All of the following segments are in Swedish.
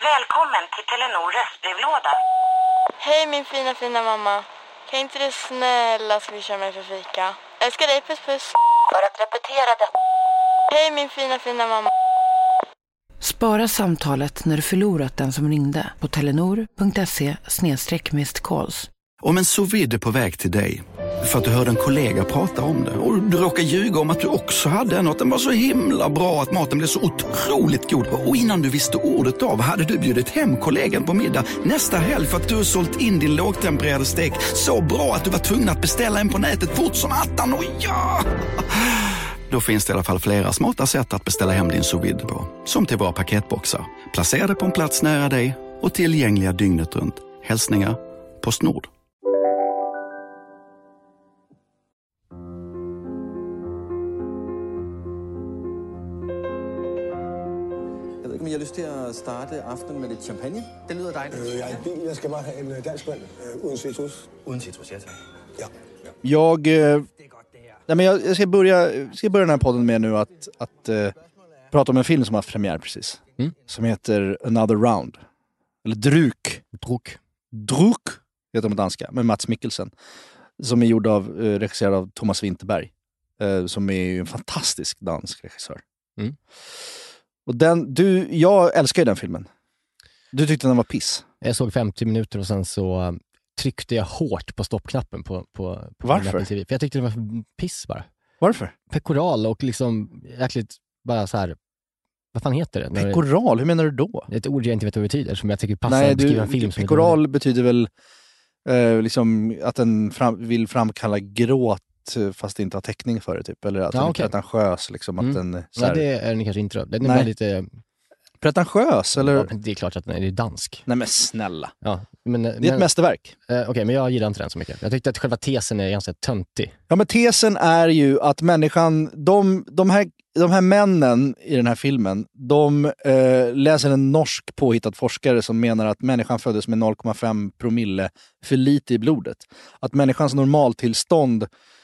Välkommen till Telenor röstbrevlåda. Hej min fina mamma. Kan inte du snälla swisha mig för fika? Älskar dig, puss puss. För att repetera det. Hej min fina mamma. Spara samtalet när du förlorat den som ringde på telenor.se/missed-calls. Om en sous vide är på väg till dig för att du hörde en kollega prata om det och du råkar ljuga om att du också hade en och att den var så himla bra att maten blev så otroligt god. Och innan du visste ordet av hade du bjudit hem kollegan på middag nästa helg för att du har sålt in din lågtempererade stek så bra att du var tvungen att beställa en på nätet fort som attan. Och ja! Då finns det i alla fall flera smarta sätt att beställa hem din sous vide på. Som till våra paketboxar. Placerade på en plats nära dig och tillgängliga dygnet runt. Hälsningar PostNord. Jeg ved ikke, om I har lyst til at starte aftenen med lidt champagne? Det lyder dejligt. Jeg er i bil. Jeg skal bare have en dansk vand uden citrus. Uden citrus, ja tak. Ja. Jag ska börja den här podden med nu att prata om en film som har haft premiär precis. Som heter Another Round. Eller Druk heter de på danska, med Mats Mikkelsen. Som är gjord regisserad av Thomas Vinterberg. Som är ju en fantastisk dansk regissör. Och jag älskar ju den filmen. Du tyckte den var piss. Jag såg 50 minuter och sen så tryckte jag hårt på stoppknappen på Varför? TV. För jag tyckte det var piss bara. Varför? Pekoral och liksom jäkligt bara så här. Vad fan heter det? Pekoral, hur menar du då? Det är ett ord jag inte vet vad det betyder som jag tycker passar att beskriva en film. Pekoral betyder väl liksom att den vill framkalla gråt fast det inte har täckning för det typ. Eller att den är pretentiös liksom. Att den, så här... det är den kanske inte då. Den är väldigt... Pretentiös, eller? Ja, det är klart att den är dansk. Nej men snälla. Ja, det är ett mästerverk. Okej, men jag gillar inte den så mycket. Jag tyckte att själva tesen är ganska töntig. Ja, men tesen är ju att människan, de här männen i den här filmen, de läser en norsk påhittad forskare som menar att människan föddes med 0,5 promille för lite i blodet. Att människans normaltillstånd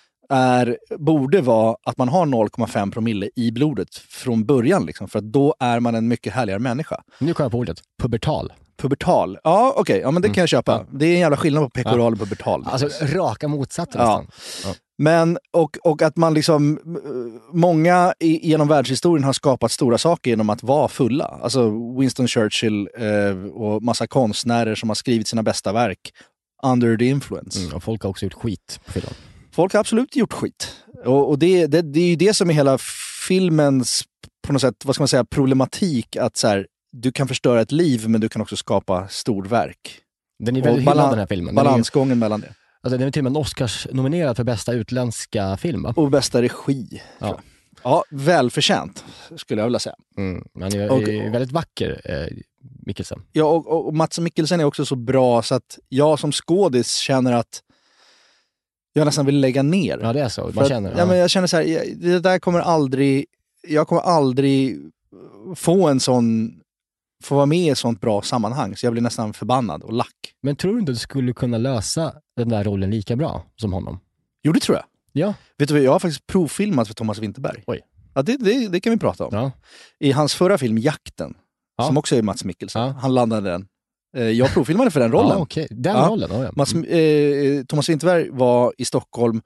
borde vara att man har 0,5 promille i blodet från början liksom, för att då är man en mycket härligare människa. Nu kommer jag på ordet pubertal. Pubertal. Ja, okej. Ja, men det kan jag köpa. Ja. Det är en jävla skillnad på pekoral och pubertal. Alltså raka motsatsen nästan. Ja. Men, och att man liksom, många genom världshistorien har skapat stora saker genom att vara fulla. Alltså Winston Churchill och massa konstnärer som har skrivit sina bästa verk under the influence. Och folk har också gjort skit på filmen. Folk har absolut gjort skit. Och det är ju det som är hela filmens, på något sätt, vad ska man säga, problematik. Att så här, du kan förstöra ett liv, men du kan också skapa storverk. Den är väldigt hyllad, den här filmen. Balansgången mellan det. Alltså, den är till och med en Oscars-nominerad för bästa utländska film, va? Och bästa regi. Ja, välförtjänt, skulle jag vilja säga. Han är väldigt vacker, Mikkelsen. Ja, och Mats Mikkelsen är också så bra så att jag som skådis känner att jag nästan vill lägga ner. Ja, det är så. Man känner, men jag känner så här, det där kommer aldrig... Jag kommer aldrig få vara med i ett sånt bra sammanhang. Så jag blir nästan förbannad och lack. Men tror du inte du skulle kunna lösa den där rollen lika bra som honom? Jo, det tror jag. Ja. Vet du vad, jag har faktiskt provfilmat för Thomas Vinterberg. Oj. Ja, det kan vi prata om. Ja. I hans förra film, Jakten, som också är Mats Mikkelsen. Han landade den. Jag provfilmade för den rollen. Ja, okej. Den rollen. Thomas Vinterberg var i Stockholm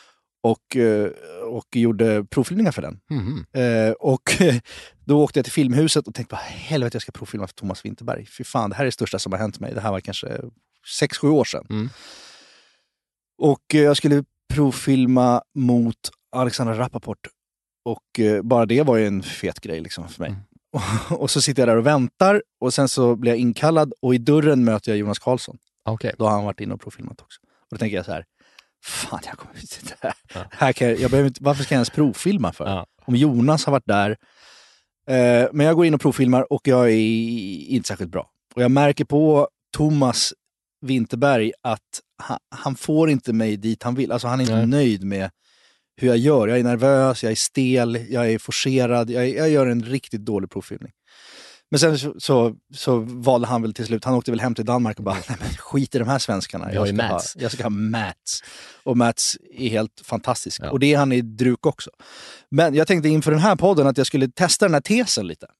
och gjorde provfilmningar för den. Och då åkte jag till filmhuset och tänkte bara, helvete, jag ska provfilma för Thomas Vinterberg. Fy fan, det här är det största som har hänt mig. Det här var kanske 6-7 år sedan. Och jag skulle provfilma mot Alexandra Rappaport. Och bara det var ju en fet grej liksom för mig. Och så sitter jag där och väntar. Och sen så blir jag inkallad. Och i dörren möter jag Jonas Karlsson. Okay. Då har han varit inne och provfilmat också. Och då tänker jag så här, fan, jag kommer inte där. Här kan jag behöver inte, varför ska jag ens provfilma för? Ja. Om Jonas har varit där. Men jag går in och provfilmar och jag är inte särskilt bra. Och jag märker på Thomas Vinterberg att han får inte mig dit han vill. Alltså han är inte nöjd med hur jag gör. Jag är nervös, jag är stel, jag är forcerad. Jag gör en riktigt dålig provfilmning. Men sen så valde han väl till slut, han åkte väl hem till Danmark och bara, nej men skit i de här svenskarna. Jag ska ha Mats. Och Mats är helt fantastisk. Ja. Och det är han i Druk också. Men jag tänkte inför den här podden att jag skulle testa den här tesen lite.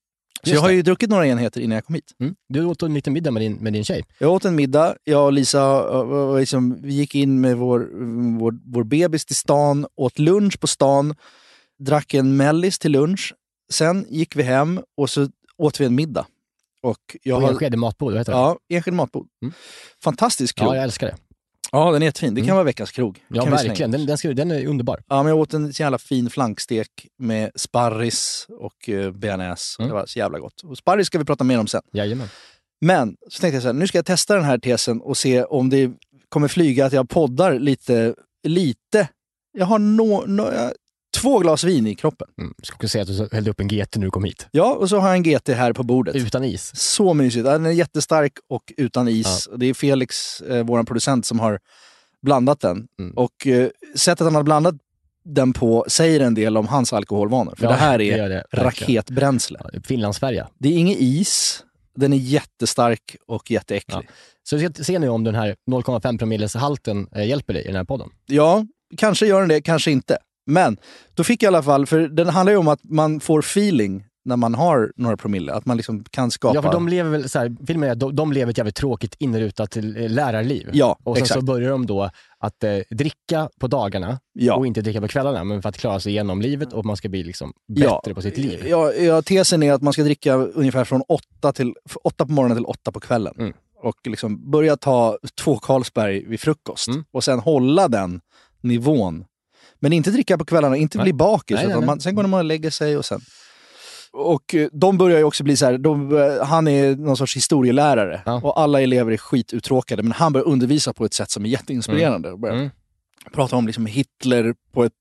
Så jag har ju druckit några enheter innan jag kom hit. Du åt en liten middag med din tjej. Jag åt en middag. Jag och Lisa liksom, vi gick in med vår bebis till stan, åt lunch på stan, drack en mellis till lunch. Sen gick vi hem och så åt vi en middag. Och Enskede matbord, vad heter det? Ja, Enskede matbord. Fantastisk krog. Ja, jag älskar det. Ja, den är jättefin. Det kan vara veckans krog. Ja, verkligen. Den är underbar. Ja, men jag åt en så jävla fin flankstek med sparris och bearnaise. Det var så jävla gott. Och sparris ska vi prata mer om sen. Jajamän. Men så tänkte jag så här, nu ska jag testa den här tesen och se om det kommer flyga att jag poddar lite. Jag har 2 glas vin i kroppen. Ska också säga att du hällde upp en GT när du kom hit. Ja, och så har jag en GT här på bordet. Utan is. Så mysigt. Den är jättestark och utan is. Ja. Det är Felix, vår producent, som har blandat den. Och sättet han har blandat den på säger en del om hans alkoholvanor. För det här är raketbränsle. Ja, Finlandsfärja. Det är ingen is. Den är jättestark och jätteäcklig. Ja. Så se nu om den här 0,5 promilles halten hjälper dig i den här podden. Ja, kanske gör den det, kanske inte. Men då fick jag i alla fall, för den handlar ju om att man får feeling när man har några promille, att man liksom kan skapa... Ja, för de lever väl så här, filmen är att de lever ett jävligt tråkigt inrutat till lärarliv. Ja, och sen exakt. så börjar de då att dricka på dagarna och inte dricka på kvällarna, men för att klara sig igenom livet och man ska bli liksom bättre på sitt liv. Ja, tesen är att man ska dricka ungefär från 8 på morgonen till 8 på kvällen. Och liksom börja ta 2 Carlsberg vid frukost och sen hålla den nivån. Men inte dricka på kvällarna, inte bli bakis. Sen går man och lägger sig och sen... Och de börjar ju också bli så här, han är någon sorts historielärare och alla elever är skituttråkade, men han börjar undervisa på ett sätt som är jätteinspirerande. Prata om liksom Hitler på ett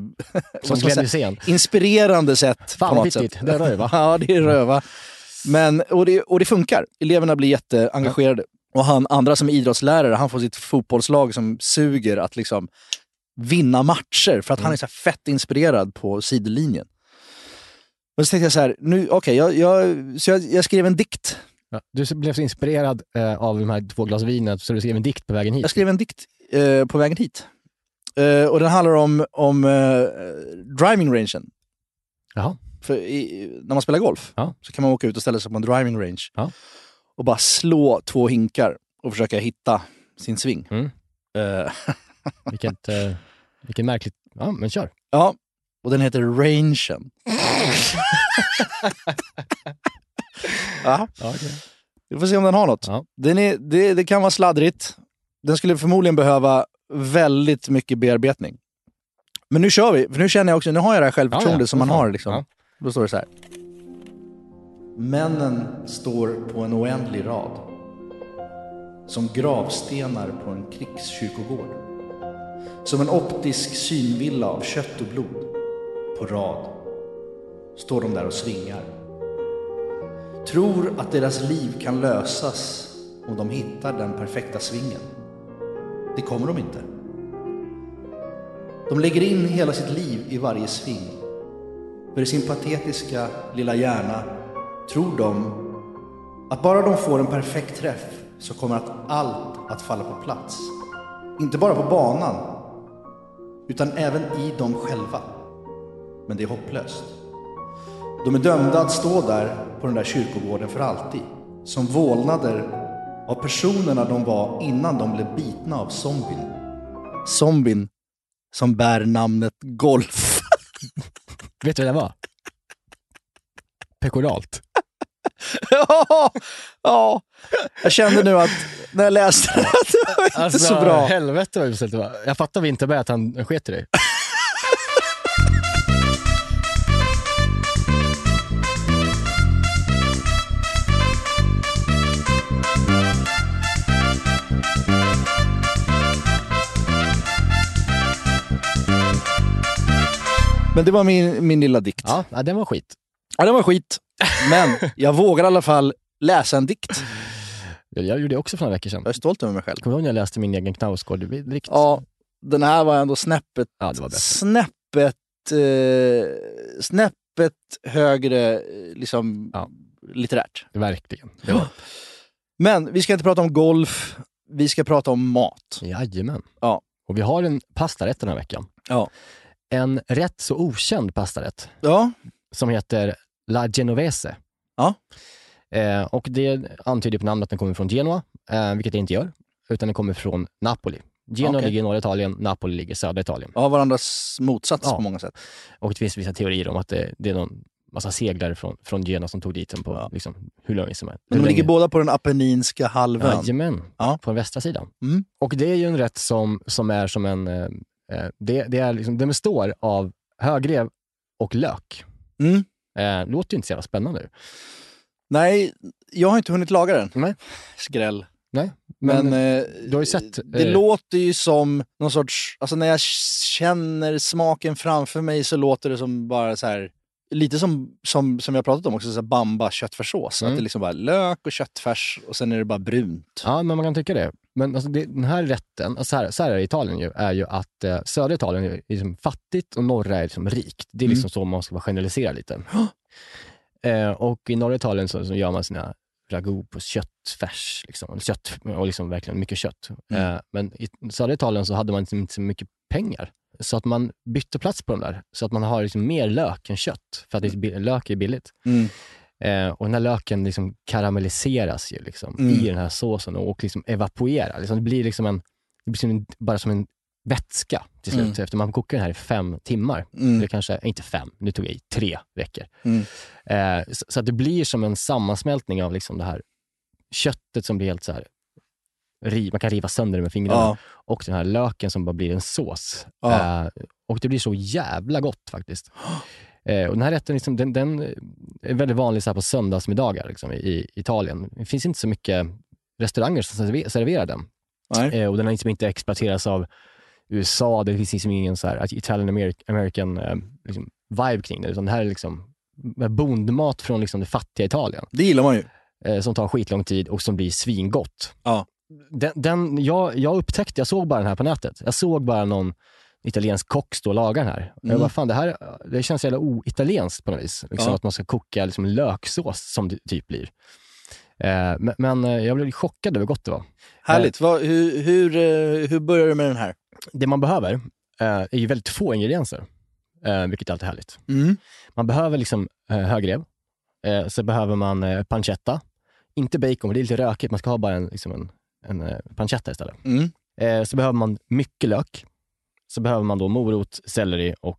inspirerande sätt. Fan vad viktigt, det är röva. Ja, det är röva. Men, och det funkar. Eleverna blir jätteengagerade. Och andra som är idrottslärare, han får sitt fotbollslag som suger att liksom vinna matcher för att han är så fett inspirerad på sidlinjen. Och så tänkte jag så här, jag skrev en dikt. Ja, du blev så inspirerad av de här 2 glas vinet så du skrev en dikt på vägen hit. Jag skrev en dikt på vägen hit. Och den handlar om driving rangen. Jaha. För när man spelar golf så kan man åka ut och ställa sig på en driving range och bara slå 2 hinkar och försöka hitta sin sving. Vilket märkligt. Ja, men kör. Ja, och den heter Rangen. Okay. Vi får se om den har något. Ja. Det kan vara sladdrigt. Den skulle förmodligen behöva väldigt mycket bearbetning. Men nu kör vi. För nu känner jag också, nu har jag det här självförtroende som man har. Liksom. Ja. Då står det så här. Männen står på en oändlig rad. Som gravstenar på en krigskyrkogård. Som en optisk synvilla av kött och blod. På rad står de där och svingar. Tror att deras liv kan lösas om de hittar den perfekta svingen. Det kommer de inte. De lägger in hela sitt liv i varje sving. För i sin patetiska lilla hjärna tror de att bara de får en perfekt träff så kommer allt att falla på plats. Inte bara på banan utan även i dem själva. Men det är hopplöst. De är dömda att stå där på den där kyrkogården för alltid. Som vålnader av personerna de var innan de blev bitna av zombien. Zombien som bär namnet Golf. Vet du vad det var? Pekoralt. Ja. Jag kände nu att när jag läste det, det var inte så bra. Helvete vad uselt det var. Jag fattar Vinterberg att han sket i dig. Men det var min lilla dikt. Ja, den var skit. Ja, den var skit. Men jag vågar i alla fall läsa en dikt. Jag gjorde det också för några veckor sedan. Jag är stolt över mig själg. Kommer du ihåg när jag läste min egen Knausgård-dikt? Ja, den här var ändå snäppet högre liksom litterärt. Verkligen. Ja. Men vi ska inte prata om golf. Vi ska prata om mat. Jajamän. Ja. Och vi har en pastarätt den här veckan. Ja. En rätt så okänd pastarätt. Ja. Som heter La Genovese. Ja. Och det antyder på namnet att den kommer från Genua, vilket det inte gör, utan den kommer från Napoli. Genua ligger i norra Italien, Napoli ligger i södra Italien. Ja, varandras motsats på många sätt. Och det finns vissa teorier om att det är någon massa seglare från Genua som tog dit den på liksom, hur länge som helst. Men de ligger båda på den apenninska halvön. Jajamän, på den västra sidan. Och det är ju en rätt som är som en... det är liksom, den består av högrev och lök. Låter ju inte så jävla spännande. Nej, jag har inte hunnit laga den. Nej. Skräll. Nej, men du har ju sett... Det låter ju som någon sorts... Alltså när jag känner smaken framför mig så låter det som bara så här... Lite som jag pratat om också, så här bamba köttfärssås. Att det är liksom bara lök och köttfärs och sen är det bara brunt. Ja, men man kan tycka det. Men alltså den här rätten, alltså så här är Italien ju, är ju att södra Italien är liksom fattigt och norra är liksom rikt. Det är liksom så man ska generalisera lite. Och i norra Italien så gör man sina ragu på köttfärs liksom, kött och liksom verkligen mycket kött. Men i södra Italien så hade man inte så mycket pengar. Så att man bytte plats på dem där. Så att man har liksom mer lök än kött. För att lök är billigt. Och den här löken liksom karamelliseras ju liksom i den här såsen och liksom evaporerar. Liksom det blir liksom bara som en vätska till slut. Efter man kokar den här i 5 timmar. Eller kanske, inte 5, nu tog jag i 3 veckor. Så att det blir som en sammansmältning av liksom det här köttet som blir helt så här man kan riva sönder det med fingrarna och den här löken som bara blir en sås. Och det blir så jävla gott faktiskt. Och den här rätten liksom, den är väldigt vanlig så här på söndagsmiddagar liksom, i Italien. Det finns inte så mycket restauranger som serverar den. Och den har liksom inte exploaterats av USA. Det finns liksom ingen så här Italian American liksom, vibe kring det. Utan det här är liksom bondmat från liksom, det fattiga Italien. Det gillar man ju. Som tar skitlång tid och som blir svingott. Ja. Jag upptäckte, jag såg bara den här på nätet. Jag såg bara någon italiensk kock stå och laga den här. Jag bara, fan, det känns jävla o-italienskt på något vis. Liksom att man ska koka liksom löksås som det typ blir. Men jag blev chockad över gott det var. Härligt. Hur börjar du med den här? Det man behöver är ju väldigt få ingredienser. Vilket alltid är härligt. Man behöver liksom högrev. Så behöver man pancetta. Inte bacon, det är lite rökigt. Man ska ha bara en pancetta istället. Så behöver man mycket lök. Så behöver man då morot, selleri och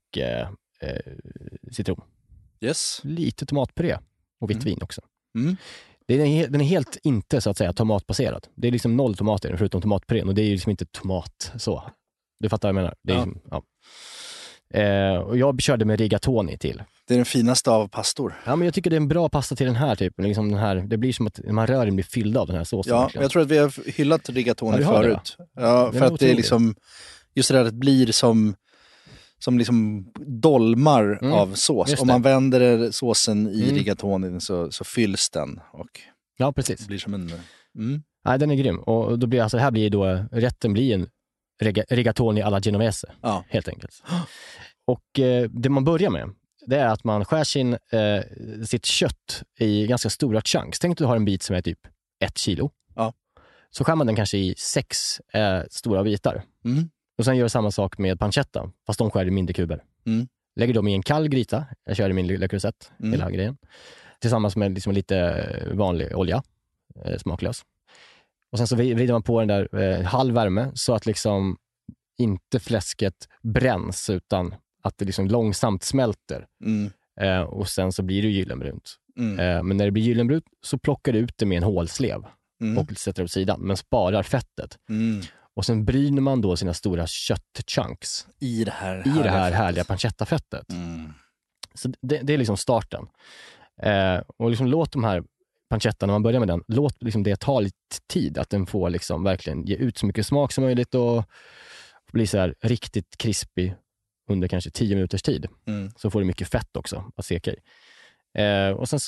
citron. Yes. Lite tomatpuré och vitt vin också. Den är helt inte så att säga tomatbaserad. Det är liksom 0 tomater förutom tomatpurén. Och det är ju liksom inte tomat så. Du fattar vad jag menar. Det är liksom, och jag körde med rigatoni till. Det är den finaste av pastor. Ja, men jag tycker det är en bra pasta till den här typen. Liksom den här, det blir som att man rör den blir fylld av den här såsen. Ja, jag tror att vi har hyllat rigatoni förut. Ja, för att det är liksom just det där att det blir som liksom dolmar av sås. Om man vänder såsen i rigatonin så fylls den. Och ja, precis. Det blir som en... Nej, den är grym. Och då blir alltså, här blir då rätten blir en rigatoni alla genovese. Helt enkelt. Och det man börjar med, det är att man skär sitt kött i ganska stora chunks. Tänk att du har en bit som är typ 1 kilo. Så skär man den kanske i 6 stora bitar. Och sen gör jag samma sak med pancetta, fast de skär i mindre kuber. Lägger dem i en kall gryta. Jag kör i min lilla krusett, hela grejen. Tillsammans med liksom lite vanlig olja, smaklös. Och sen så vrider man på den där halv värme så att liksom inte fläsket bränns utan att det liksom långsamt smälter. Och sen så blir det gyllenbrunt. Men när det blir gyllenbrunt så plockar du ut det med en hålslev och sätter det åt sidan, men sparar fettet. Och sen bryner man då sina stora köttchunks i det här härliga pancettafettet. Så det är liksom starten. Och liksom låt de här pancettan, när man börjar med den, låt liksom det ta lite tid att den får liksom verkligen ge ut så mycket smak som möjligt och bli så här riktigt krispig under kanske 10 minuters tid. Så får du mycket fett också att steka i. Och sen så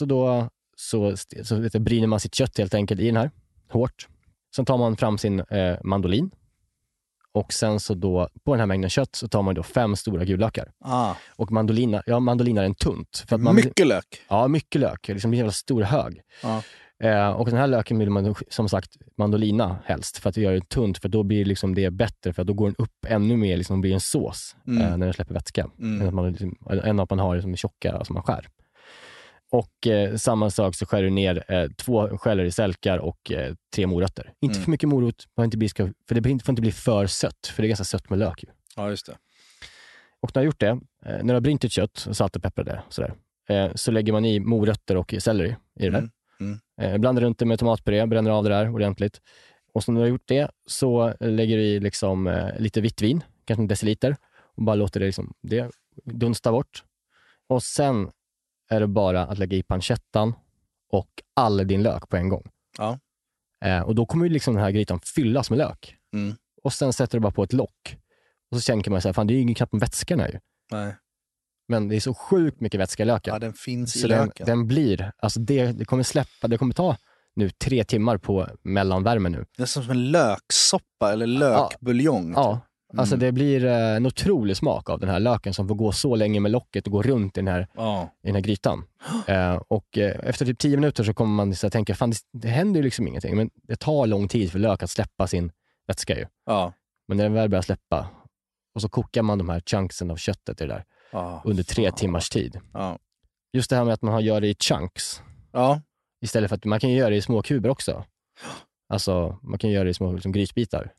bryner man sitt kött helt enkelt i den här hårt. Sen tar man fram sin mandolin. Och sen så då, på den här mängden kött så tar man då 5 stora gulökar. Och mandolina är en tunt. För att mycket lök? Ja, mycket lök. Liksom en jävla stor hög. Och den här löken vill man som sagt mandolina helst. För att göra det tunt. För då blir liksom det bättre. För då går den upp ännu mer, liksom blir en sås när den släpper vätska. Än att man har liksom tjocka som man skär. Och samma sak så skär du ner 2 selleri och 3 morötter. Inte för mycket morot, för det får inte bli för sött, för det är ganska sött med lök ju. Ja, just det. Och när du har gjort det, när du har brynt ett kött, salt och peppar det, sådär, så lägger man i morötter och selleri i det där. Blandar runt det med tomatpuré, bränner av det där ordentligt. Och så när du har gjort det så lägger du i liksom, lite vitt vin, kanske en deciliter, och bara låter det, liksom, det dunsta bort. Och sen är det bara att lägga i pancettan och all din lök på en gång. Ja. Och då kommer ju liksom den här grytan fyllas med lök. Och sen sätter du bara på ett lock. Och så tänker man så här, fan det är ju ingen knappt vätskan här ju. Nej. Men det är så sjukt mycket vätska i löken. Ja, den finns så i löken. Den blir, alltså det kommer släppa, det kommer ta nu 3 timmar på mellanvärme nu. Det är som en löksoppa eller lökbuljong. Ja. Alltså det blir en otrolig smak av den här löken som får gå så länge med locket och gå runt i den här grytan. Och efter typ 10 minuter så kommer man så tänka, fan det händer ju liksom ingenting. Men det tar lång tid för lök att släppa sin vätska ju. Ja. Men när den väl börjar släppa och så kokar man de här chunksen av köttet i det där under 3 timmars tid. Ja. Just det här med att man gör det i chunks. Ja. Istället för att man kan göra det i små kuber också. Alltså man kan göra det i små liksom, grisbitar.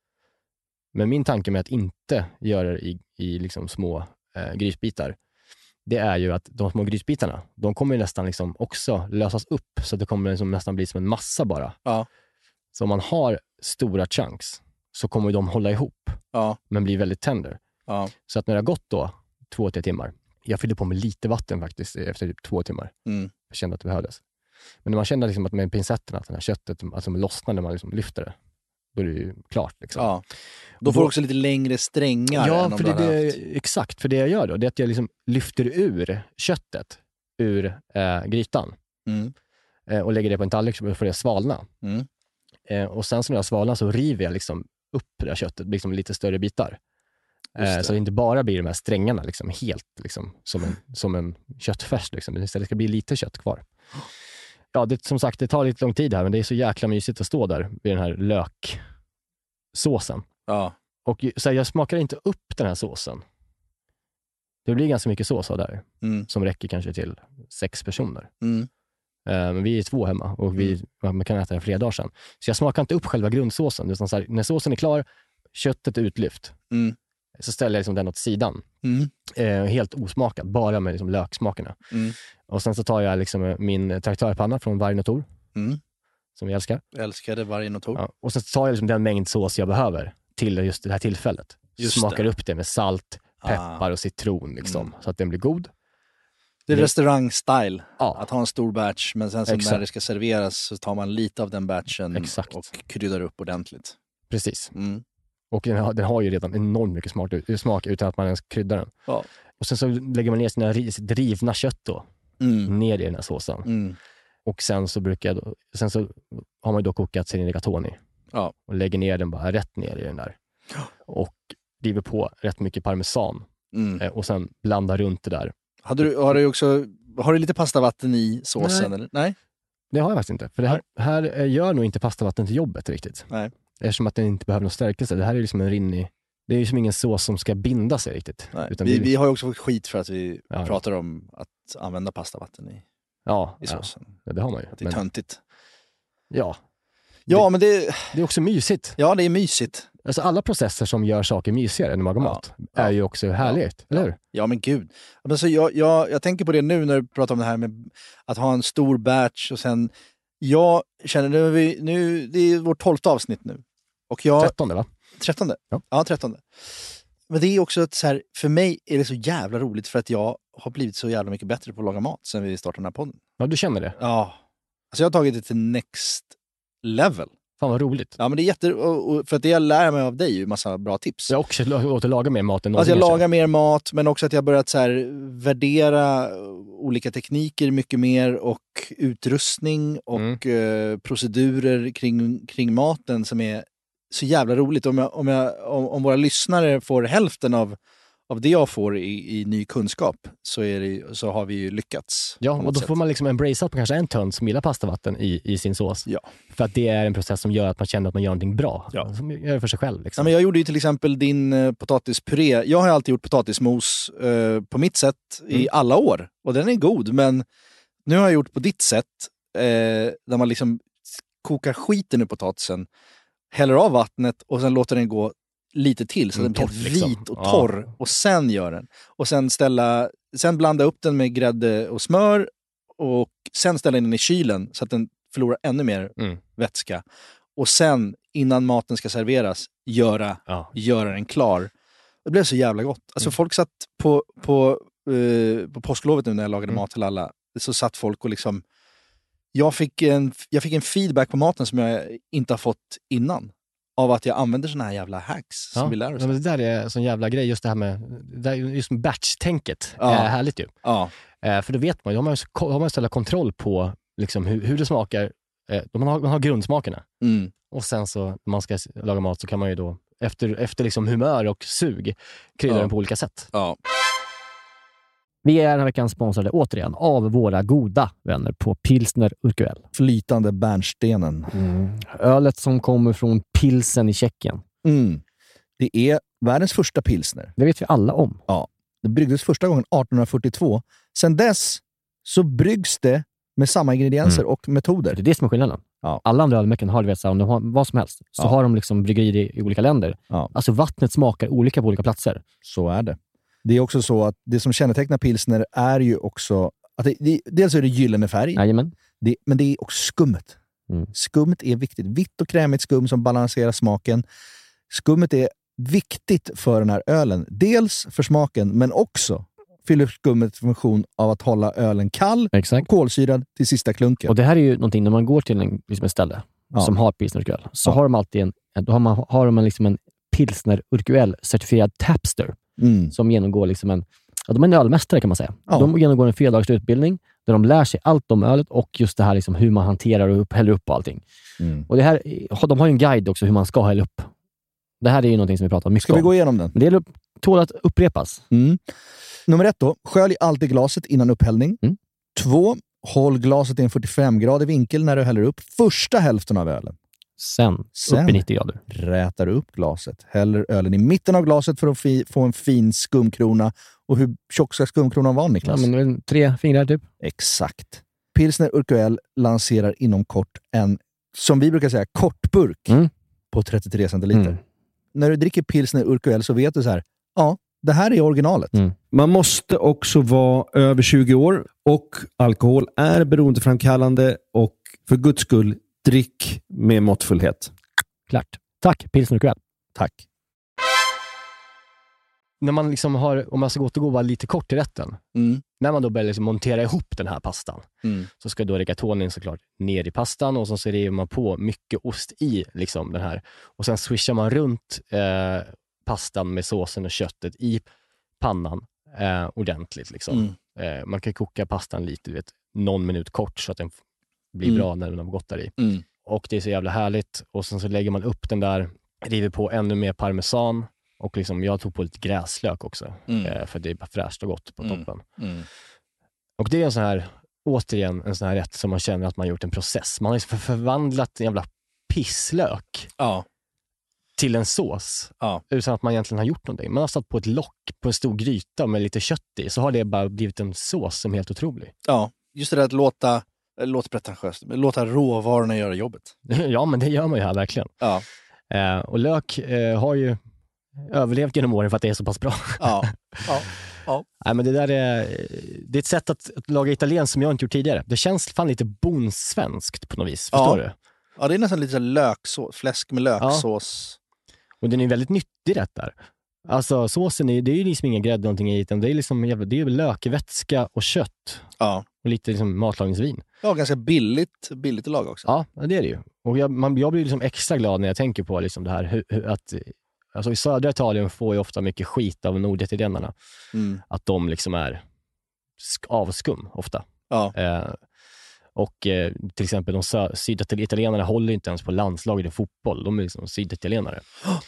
Men min tanke med att inte göra det i liksom små grisbitar, det är ju att de små grisbitarna, de kommer ju nästan liksom också lösas upp så att det kommer liksom nästan bli som en massa bara. Ja. Så om man har stora chunks så kommer de hålla ihop men bli väldigt tender. Ja. Så att när det har gått då 2-3 timmar, jag fyllde på med lite vatten faktiskt efter typ 2 timmar. Jag kände att det behövdes. Men när man kände liksom att med pincetterna, att det här köttet alltså lossnar när man liksom lyfter det, då är det ju klart. Liksom. Ja. Då får du också lite längre strängar. Ja, för exakt. För det jag gör då, det är att jag liksom lyfter ur köttet ur grytan. Och lägger det på en tallrik så får det svalna. Och sen så när det svalnar så river jag liksom upp det här köttet liksom lite större bitar. Så det inte bara blir de här strängarna liksom, helt liksom, som en köttfärs. Liksom. Istället ska det bli lite kött kvar. Ja, det, som sagt, det tar lite lång tid här, men det är så jäkla mysigt att stå där vid den här löksåsen. Ja. Och så här, jag smakar inte upp den här såsen. Det blir ganska mycket sås av där. Som räcker kanske till 6 personer. Men vi är 2 hemma och man kan äta den flera dagar sedan. Så jag smakar inte upp själva grundsåsen. Utan så här, när såsen är klar, köttet är utlyft. Så ställer jag liksom den åt sidan. Helt osmakad, bara med liksom löksmakerna. Och sen så tar jag liksom min traktörpanna från Vargen och Tor. Som jag älskar. Jag älskade Vargen och Tor. Ja, och sen så tar jag liksom den mängd sås jag behöver till just det här tillfället. Smakar upp det med salt, peppar och citron liksom, så att den blir god. Det är restaurang-style. Att ha en stor batch, men sen så när det ska serveras så tar man lite av den batchen och kryddar upp ordentligt. Precis. Och den har ju redan enormt mycket smak utan att man ens kryddar den. Ja. Och sen så lägger man ner sitt rivna kött då. Ner i den här såsen. Och sen så sen så har man ju då kokat sin rigatoni. Ja. Och lägger ner den bara rätt ner i den där. Och river på rätt mycket parmesan. Och sen blandar runt det där. Har du lite pastavatten i såsen? Nej. Eller? Nej? Det har jag faktiskt inte. För det här gör nog inte pastavatten till jobbet riktigt. Nej. Eftersom att den inte behöver någon stärkelse. Det här är liksom en rinnig... Det är ju som ingen sås som ska binda sig riktigt. Utan vi har ju också fått skit för att vi pratar om att använda pastavatten i såsen. Ja, det har man ju. Att det är töntigt. Ja. Ja, men det är också mysigt. Ja, det är mysigt. Alltså alla processer som gör saker mysigare när man lagar mat är ju också härligt, eller hur? Ja, men gud. Alltså, jag tänker på det nu när du pratar om det här med att ha en stor batch och sen... Jag känner nu det är vårt 12:e avsnitt nu. Och 13:e va? 13:e? Ja, 13:e. Men det är också att så här, för mig är det så jävla roligt för att jag har blivit så jävla mycket bättre på att laga mat sen vi startade den här podden. Ja, du känner det? Ja. Alltså jag har tagit det till next level. Fan vad roligt. Ja, men det är för att det jag lär mig av dig är ju massa bra tips. Jag har också låtit laga mer mat än någonsin. Alltså jag lagar mer mat, men också att jag börjat så här värdera olika tekniker mycket mer och utrustning och procedurer kring maten som är så jävla roligt. Om våra lyssnare får hälften av det jag får i ny kunskap så har vi ju lyckats. Ja, och då får man liksom embracea på kanske en tönt som gillar pastavatten i sin sås. Ja. För att det är en process som gör att man känner att man gör någonting bra. Ja. Som gör det för sig själv. Liksom. Ja, men jag gjorde ju till exempel din potatispuré. Jag har alltid gjort potatismos på mitt sätt i alla år. Och den är god, men Nu har jag gjort på ditt sätt, där man liksom kokar skiten ur potatisen, häller av vattnet och sen låter den gå lite till så den blir helt liksom. vit och torr och sen gör den. Och sen blanda upp den med grädde och smör och sen ställa den i kylen så att den förlorar ännu mer vätska. Och sen, innan maten ska serveras, göra den klar. Det blev så jävla gott. Alltså folk satt på påsklovet nu när jag lagade mat till alla. Så satt folk och liksom... Jag fick en feedback på maten som jag inte har fått innan. Av att jag använder såna här jävla hacks som vi lär oss. Men det där är en sån jävla grej, just det här med just med batch-tänket. Är härligt ju. Ja. För då vet man ju, har man ställt kontroll på liksom, hur det smakar. Man har grundsmakerna. Och sen så när man ska laga mat så kan man ju då efter liksom humör och sug krydda den på olika sätt. Ja. Vi är den här veckan sponsrade återigen av våra goda vänner på Pilsner Urquell. Flytande bärnstenen. Ölet som kommer från Pilsen i Tjeckien. Det är världens första pilsner. Det vet vi alla om. Ja. Det bryggdes första gången 1842. Sen dess så bryggs det med samma ingredienser och metoder. Det är det som är skillnaden. Ja. Alla andra ölmärken har, vet, om de har vad som helst. Så har de liksom bryggerier i olika länder. Ja. Alltså vattnet smakar olika på olika platser. Så är det. Det är också så att det som kännetecknar pilsner är ju också att dels är det gyllene färg. Jajamän. Men det är också skummet. Skummet är viktigt. Vitt och krämigt skum som balanserar smaken. Skummet är viktigt för den här ölen. Dels för smaken, men också fyller skummet funktion av att hålla ölen kall och kolsyrad till sista klunken. Och det här är ju någonting, när man går till ett ställe som har Pilsner Urquell, så har de alltid har de liksom en Pilsner Urquell certifierad tapster som genomgår liksom de är en ölmästare kan man säga. De genomgår en 4-dagars utbildning där de lär sig allt om ölet och just det här liksom hur man hanterar och häller upp och allting. Och det här, de har ju en guide också hur man ska hälla upp. Det här är ju någonting som vi pratar mycket om. Ska vi gå igenom den? Men det tål att upprepas. Nummer 1 då. Skölj alltid glaset innan upphällning. 2. Håll glaset i en 45-gradig vinkel när du häller upp första hälften av ölen. Sen upp i 90 grader. Rätar upp glaset. Häller ölen i mitten av glaset för att få en fin skumkrona. Och hur tjock ska skumkronan vara, Niklas? Ja, men 3 fingrar typ. Exakt. Pilsner Urquell lanserar inom kort en, som vi brukar säga, kortburk på 33 centiliter. När du dricker Pilsner Urquell så vet du så här, det här är originalet. Man måste också vara över 20 år och alkohol är beroendeframkallande och för Guds skull, drick med måttfullhet. Klart. Tack, Pilsner Urquell. Tack. När man liksom har, om man ska gå bara lite kort i rätten, när man då börjar liksom montera ihop den här pastan, så ska då rigatonin såklart ner i pastan och så river man på mycket ost i liksom den här. Och sen swishar man runt pastan med såsen och köttet i pannan ordentligt liksom. Man kan koka pastan lite, någon minut kort så att den blir bra när den har gått där i. Och det är så jävla härligt. Och sen så lägger man upp den där, river på ännu mer parmesan. Och liksom, jag tog på lite gräslök också. För det är bara fräscht och gott på toppen. Och det är en sån här, återigen en sån här rätt som man känner att man har gjort en process. Man har liksom förvandlat en jävla pisslök till en sås. Utan att man egentligen har gjort någonting. Man har satt på ett lock på en stor gryta med lite kött i. Så har det bara blivit en sås som är helt otrolig. Ja, just det där att låta pretentiöst. Låta råvarorna göra jobbet. Ja, men det gör man ju här verkligen. Ja. Och lök har ju överlevt genom åren för att det är så pass bra. Ja. Nej, men det är ett sätt att laga italienskt som jag inte gjort tidigare. Det känns fan lite bonsvenskt på något vis. Förstår du? Ja, det är nästan lite så löksås, fläsk med löksås. Och den är väldigt nyttig rätt där. Alltså såsen, det är ju liksom ingen grädde någonting i den. Det är liksom det är lökvätska och kött. Ja. Och lite liksom matlagningsvin. Ja, ganska billigt att laga också. Ja, det är det ju. Och jag blir liksom extra glad när jag tänker på liksom det här att alltså i södra Italien får ju ofta mycket skit av norditalienarna. Att de liksom är avskum ofta. Ja. Och till exempel de syditalienarna håller inte ens på landslaget i fotboll. De är liksom syditalienare.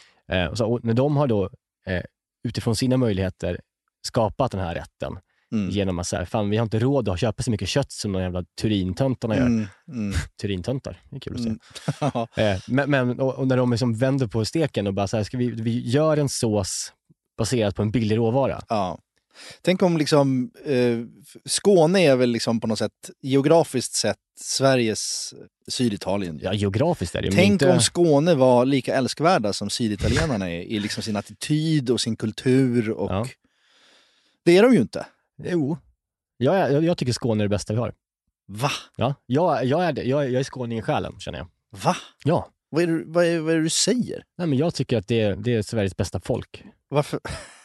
Och när de har då utifrån sina möjligheter skapat den här rätten genom att säga, fan vi har inte råd att köpa så mycket kött som de jävla turintöntarna gör. Turintöntar, det är kul att säga. Men när de liksom vänder på steken och bara så här, ska vi gör en sås baserat på en billig råvara. Ja. Tänk om liksom Skåne är väl liksom på något sätt geografiskt sett Sveriges Syditalien. Ja, geografiskt är det. Tänk inte... om Skåne var lika älskvärda som syditalienarna är i liksom sin attityd och sin kultur. Och det är de ju inte. Jo. Jag tycker Skåne är det bästa vi har. Va? Ja, jag är det. Jag är skåning i själen, känner jag. Va? Ja. Vad är det du säger? Nej, men jag tycker att det är Sveriges bästa folk. Varför?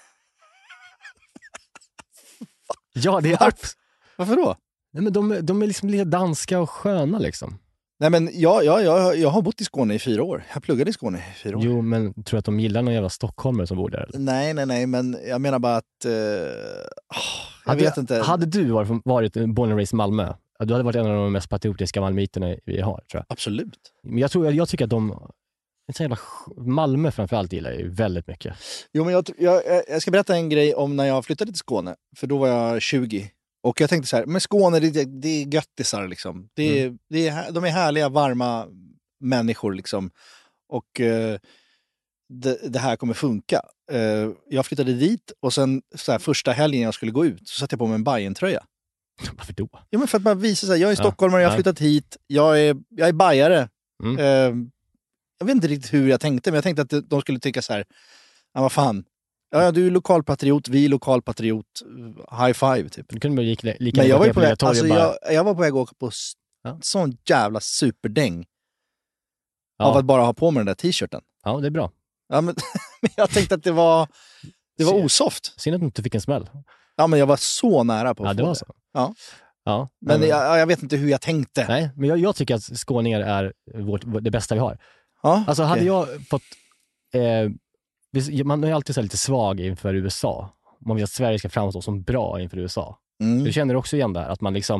Ja, det är Varför då? Nej, men de är liksom lite danska och sköna liksom. Nej, men jag har bott i Skåne i 4 år. Jag pluggade i Skåne i 4 år. Jo, men tror du att de gillar någon jävla stockholmare som bor där? Eller? Nej, men jag menar bara att... jag vet inte. Hade du varit born and raised i Malmö, du hade varit en av de mest patriotiska malmöiterna vi har, tror jag. Absolut. Men jag tycker att Malmö framförallt gillar jag ju väldigt mycket. Jo, men jag ska berätta en grej om när jag flyttade till Skåne. För då var jag 20. Och jag tänkte så här, men Skåne det är göttisar liksom. De är härliga, varma människor liksom. Och det här kommer funka. Jag flyttade dit och sen så här, första helgen jag skulle gå ut så satte jag på mig en Bajen-tröja. Varför då? Ja, men för att bara visa så här, jag är stockholmare, jag har flyttat hit, jag är bajare. Jag vet inte riktigt hur jag tänkte, men jag tänkte att de skulle tycka så här, ja vad fan. Ja, du är lokalpatriot, vi är lokalpatriot, high five typ. Du kunde lika men jag var på väg, alltså, jag var på väg att åka på sån jävla superdäng av att bara ha på mig den där t-shirten. Ja, det är bra. Ja, men jag tänkte att det var osoft. Synd att du inte fick en smäll. Ja, men jag var så nära på att få det. Var så. Ja. Men jag vet inte hur jag tänkte. Nej, men jag tycker att skåningar är det bästa vi har. Ja, alltså hade jag fått... man är ju alltid så lite svag inför USA. Man vill att Sverige ska framstå som bra inför USA. Du känner också igen där att man liksom...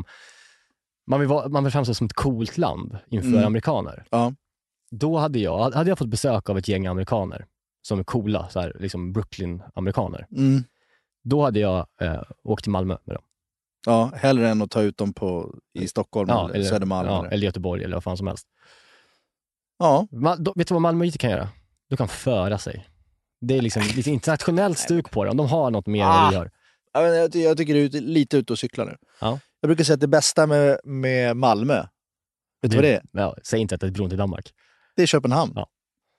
Man vill framstå som ett coolt land inför amerikaner. Ja. Då hade jag fått besök av ett gäng amerikaner som är coola, så här, liksom Brooklyn-amerikaner. Då hade jag åkt till Malmö med dem. Ja, hellre än att ta ut dem i Stockholm eller Södermalm. Eller Göteborg eller vad fan som helst. Ja. Vet du vad Malmöiter kan göra? De kan föra sig. Det är liksom lite internationellt stuk på dem. De har något mer än vad vi har. Jag tycker du är lite ute och cyklar nu. Ja. Jag brukar säga att det bästa med Malmö, vet du vad det är? Ja, säg inte att det är bron till Danmark. Det är Köpenhamn. Ja.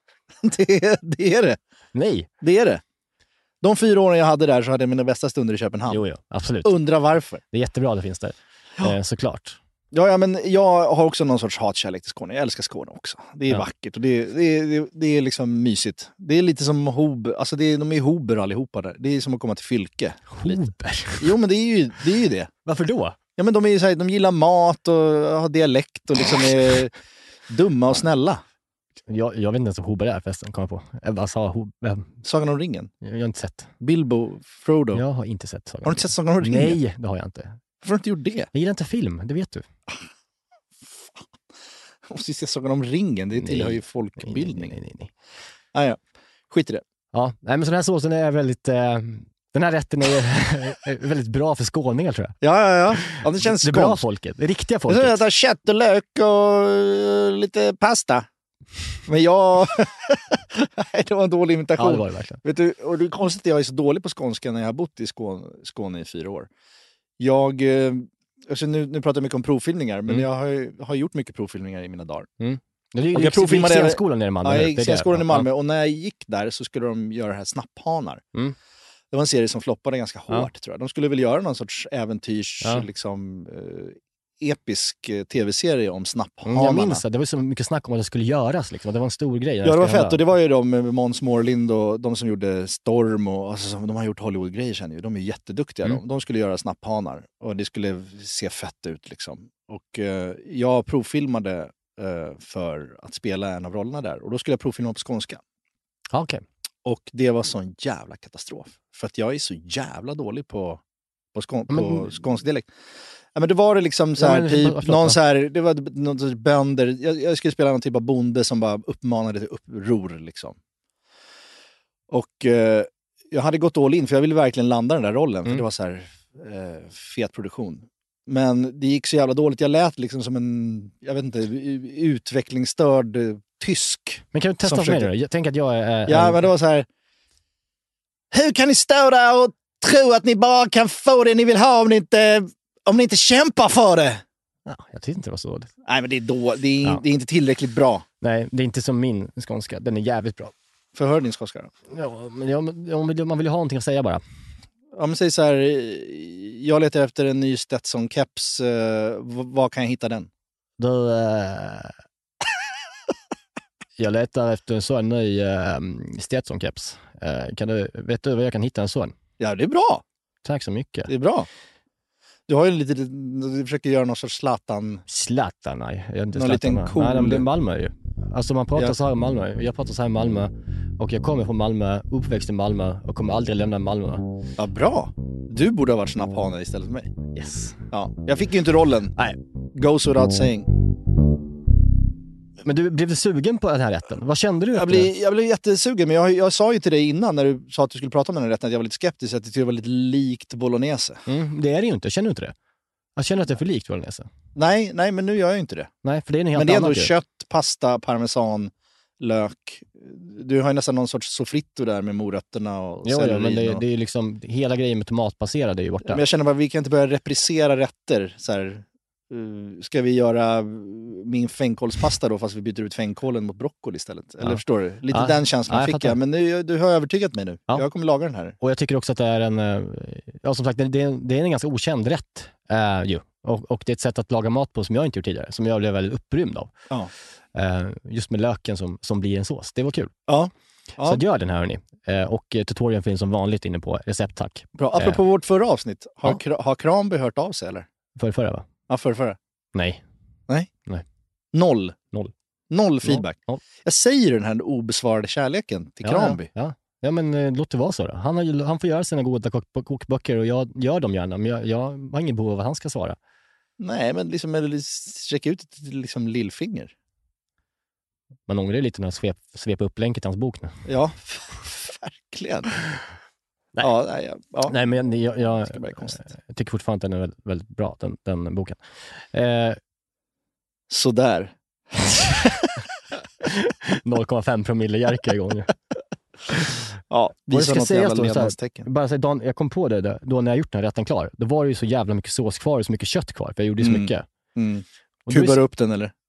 Det är det. Nej. Det är det. De 4 åren jag hade där så hade jag mina bästa stunder i Köpenhamn. Jo, absolut. Undra varför. Det är jättebra att det finns där. Såklart. Ja, men jag har också någon sorts hatkärlek till Skåne. Jag älskar Skåne också. Det är vackert och det är liksom mysigt. Det är lite som Hober. Alltså de är Hober allihopa där. Det är som att komma till Fylke. Hober? Jo, men det är ju det. Varför då? Ja, men de är ju så här, de gillar mat och har dialekt och liksom är dumma och snälla. Jag vet inte ens vad Hober är förresten, kom jag på. Jag bara sa Sagan om ringen? Jag har inte sett. Bilbo, Frodo? Jag har inte sett Sagan om ringen. Har du inte sett Sagan om ringen? Nej, det har jag inte. Varför har du inte gjort det? Jag gillar inte film, det vet du. Jag måste se Sagan om ringen, det tillhör ju folkbildning. Nej. Ja, skit i det. Ja, nej, men så den här såsen är väldigt... den här rätten är väldigt bra för skåningar, tror jag. Ja, det känns det är bra folket, det riktiga folket. Jag tar kött och lök och lite pasta. Men nej, det var en dålig imitation. Ja, det var det verkligen. Vet du, och det är konstigt att jag är så dålig på skånska när jag har bott i Skåne i 4 år. Alltså nu pratar jag mycket om provfilmningar, men jag har gjort mycket provfilmningar i mina dagar. Det är ju scenskolan i Malmö. Ja, scenskolan i Malmö. Och när jag gick där så skulle de göra det här Snapphanar. Det var en serie som floppade ganska hårt, tror jag. De skulle väl göra någon sorts äventyrs, liksom, episk tv-serie om snapphanarna. Jag minns det var så mycket snack om att det skulle göras. Liksom. Det var en stor grej. Ja, det var fett. Och det var ju de med Måns Mårlind och de som gjorde Storm. Och, alltså, de har gjort Hollywood-grejer sen ju. De är jätteduktiga. De skulle göra snapphanar. Och det skulle se fett ut liksom. Och jag provfilmade för att spela en av rollerna där. Och då skulle jag provfilma på skånska. Okej. Och det var sån jävla katastrof. För att jag är så jävla dålig på skånsk dialekt. Ja, men det var det liksom så här, typ någon så här, det var någon sorts bönder. Jag skulle spela någon typ av bonde som bara uppmanade till uppror liksom. Och jag hade gått all in för jag ville verkligen landa den där rollen. För det var så här fet produktion. Men det gick så jävla dåligt. Jag lät liksom som en, jag vet inte, utvecklingsstörd tysk. Men kan du testa för mig då? Jag tänker att jag är... Ja, men det var så här... Hur kan ni stå där och tro att ni bara kan få det ni vill ha om ni inte kämpar för det. Ja, jag tyckte inte det var så dåligt. Nej, men det är inte tillräckligt bra. Nej, det är inte som min skånska. Den är jävligt bra. Förhör din skånska då. Ja, men man vill ju ha någonting att säga bara. Ja, men säg så här, jag letar efter en ny Stetson-keps. Var kan jag hitta den? Jag letar efter en sån ny Stetson-keps. Vet du var jag kan hitta en sån? Ja, det är bra. Tack så mycket. Det är bra. Du har ju du försöker göra någon sorts Zlatan. Zlatan, nej. Jag är inte någon Zlatan. liten cool. Nej, det är Malmö ju. Alltså man pratar så här i Malmö. Jag pratar så här i Malmö. Och jag kommer från Malmö, uppväxt i Malmö och kommer aldrig lämna Malmö. Ja, bra. Du borde ha varit snapphane istället för mig. Yes. Ja, jag fick ju inte rollen. Nej. Goes without saying. Men du blev sugen på den här rätten. Vad kände du? Jag blev jättesugen, men jag sa ju till dig innan när du sa att du skulle prata om den här rätten att jag var lite skeptisk, att det var lite likt bolognese. Det är det ju inte. Jag känner inte det. Jag känner att det är för likt bolognese. Nej, men nu gör jag inte det. Nej, för det är en helt men det är annan ändå kött, pasta, parmesan, lök. Du har ju nästan någon sorts sofritto där med morötterna och sellerin. Ja, men det är liksom hela grejen med tomatbaserade är ju borta. Men jag känner bara, vi kan inte börja reprisera rätter så här. Ska vi göra min fänkålspasta då fast vi byter ut fänkålen mot broccoli istället? Eller förstår du? Lite den känslan fick jag. Men du har övertygat mig nu. Ja. Jag kommer laga den här. Och jag tycker också att det är som sagt, det är en ganska okänd rätt. Och det är ett sätt att laga mat på som jag inte gjort tidigare. Som jag blev väldigt upprymd av. Ja. Just med löken som blir en sås. Det var kul. Ja. Så gör den här, hörni. Och tutorialen finns som vanligt inne på recept, tack. Bra. Apropå vårt förra avsnitt. Har Kranby hört av sig eller? Förra va? Ja, förra. Nej. Noll feedback. Noll. Jag säger den här obesvarade kärleken till Kranby. Ja, men låt det vara så då. Han får göra sina goda kokböcker och jag gör dem gärna. Men jag har ingen behov av att han ska svara. Nej, men liksom sträcka ut ett liksom lillfinger. Man ångrar lite när jag svepa upp länket till hans bok nu. Ja, verkligen. Nej, men jag tycker fortfarande att den är väldigt, väldigt bra, den boken. Sådär. 0,5 promille Jerka igång. Ja, det ska sägas då, bara så Dan, jag kom på det då när jag gjort den här rätten klar. Då var det ju så jävla mycket sås kvar och så mycket kött kvar, för jag gjorde så mycket. Kubar upp den eller?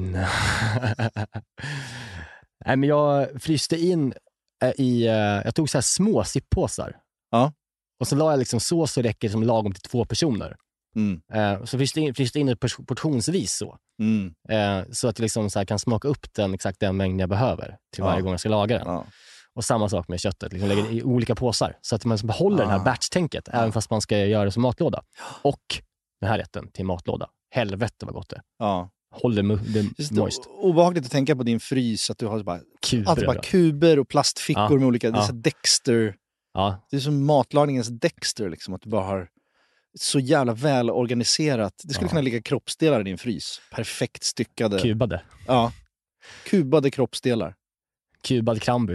Nej, men jag fryste in jag tog så här små sippåsar. Ja. Och så la jag liksom sås och räcker som lagom till 2 personer. Så fryste in det portionsvis så. Så att jag liksom så här kan smaka upp exakt den mängd jag behöver till varje gång jag ska laga den. Ja. Och samma sak med köttet, liksom lägger i olika påsar så att man behåller den här batch-tänket även fast man ska göra det som matlåda. Och den här rätten till matlåda. Helvete vad gott det. Ja. Håller det moist. Obehagligt att tänka på din frys att du har bara kuber och plastfickor med olika det är så Dexter. Ja. Det är som matlagningens Dexter liksom, att du bara har så jävla väl organiserat. Det skulle kunna ligga kroppsdelar i din frys. Perfekt styckade. Kubade. Ja. Kubade kroppsdelar. Kubad Kranby.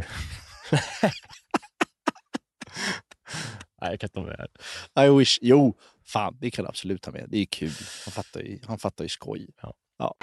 Nej, jag kan inte med det. I wish. Jo, fan, det kan jag absolut ha med. Det är kul. Han fattar ju skoj. Ja.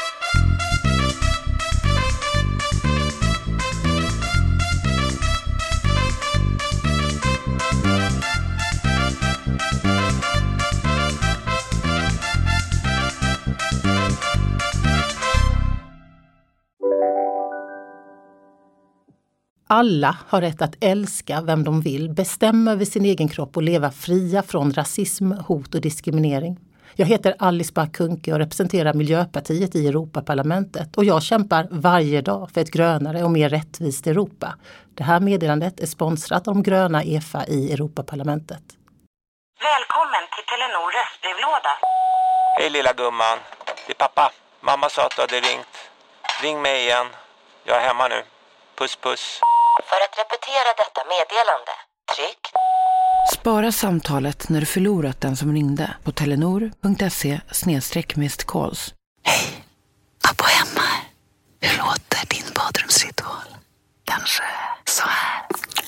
Alla har rätt att älska vem de vill, bestämma över sin egen kropp och leva fria från rasism, hot och diskriminering. Jag heter Alice Bah Kuhnke och representerar Miljöpartiet i Europaparlamentet och jag kämpar varje dag för ett grönare och mer rättvist Europa. Det här meddelandet är sponsrat av de gröna EFA i Europaparlamentet. Välkommen till Telenor röstbrevlåda. Hej lilla gumman, det är pappa. Mamma sa att du hade ringt. Ring mig igen. Jag är hemma nu. Puss puss. För att repetera detta meddelande, tryck. Spara samtalet när du förlorat den som ringde på telenor.se/missed-calls. Hej, Abbo hemma. Hur låter din badrumsritual? Kanske så här.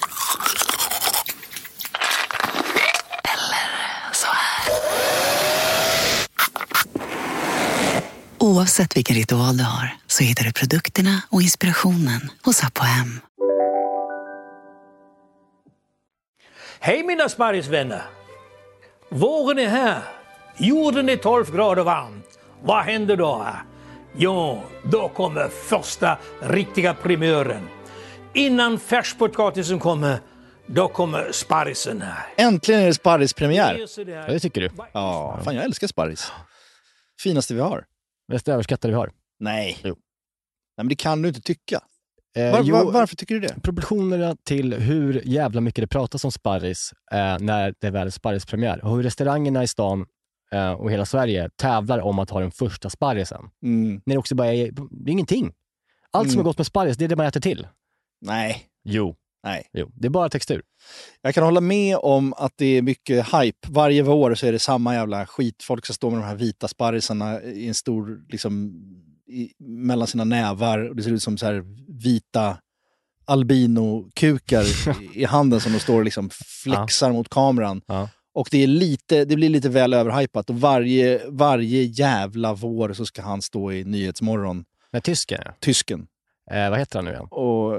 Eller så här. Oavsett vilken ritual du har så hittar du produkterna och inspirationen hos Abbo hem. Hej mina sparrisvänner! Våren är här. Jorden är 12 grader varmt. Vad händer då? Jo, då kommer första riktiga primören. Innan färskpotatisen kommer, då kommer sparrisen här. Äntligen är det sparrispremiär. Ja, det tycker du. Ja, fan jag älskar sparris. Finaste vi har. Mest överskattade vi har. Nej. Jo. Nej, men det kan du inte tycka. Varför tycker du det? Proportionerna till hur jävla mycket det pratas om sparris när det är väl sparrispremiär. Och hur restaurangerna i stan och hela Sverige tävlar om att ha den första sparrisen. När det också bara är ingenting. Allt som är gott med sparris, det är det man äter till. Nej. Jo. Nej. Jo, det är bara textur. Jag kan hålla med om att det är mycket hype. Varje år så är det samma jävla skit. Folk ska stå med de här vita sparrisarna i en stor, liksom, mellan sina nävar. Och det ser ut som så här vita albino-kukar i handen som de står och liksom flexar mot kameran. Ja. Och det blir lite väl överhypat. Och varje jävla vår så ska han stå i Nyhetsmorgon. Med tysken? Ja. Tysken. Vad heter han nu igen? Och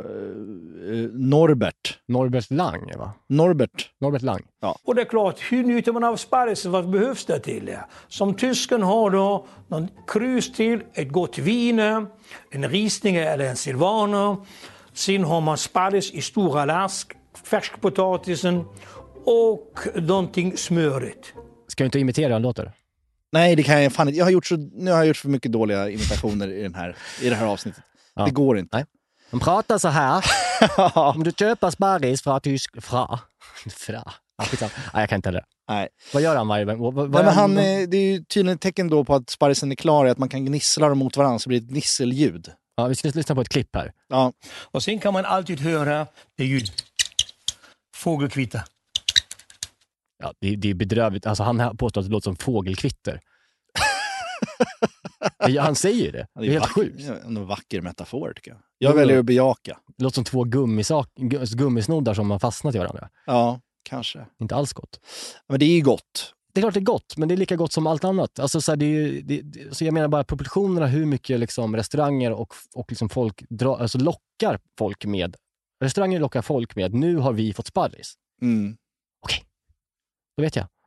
Norbert. Norbert Lang, va? Norbert Lang. Ja. Och det är klart, hur njuter man av sparrisen? Vad behövs det till? Som tysken har då någon krus till, ett gott vin, en risning eller en silvaner. Sen har man sparris i stora lask, färskpotatisen och någonting smörigt. Ska du inte imitera han låter? Nej, det kan jag fan inte. Nu har jag gjort för mycket dåliga imitationer i det här avsnittet. Ja. Det går inte. Nej. De pratar så här. Om du köper sparris från tysk... Fra. Nej, jag kan inte det. Nej. Vad gör han varje gång? Det är ju tydligen ett tecken då på att sparrisen är klar, att man kan gnissla dem mot varandra så blir det ett gnisselljud. Ja, vi ska lyssna på ett klipp här. Ja. Och sen kan man alltid höra det ljud. Fågelkvitter. Ja, det är bedrövligt. Alltså, han påstår att det låter som fågelkvitter. Han säger det. Det är helt sjukt. En vacker metafor tycker jag. Jag väljer att bejaka. Det låter som två gummisnoddar som har fastnat i varandra. Ja, kanske. Inte alls gott. Men det är ju gott. Det är klart det är gott, men det är lika gott som allt annat. Alltså, så här, så jag menar bara proportionerna, hur mycket liksom, restauranger och liksom folk lockar folk med. Restauranger lockar folk med, nu har vi fått sparris. Okej. Då vet jag.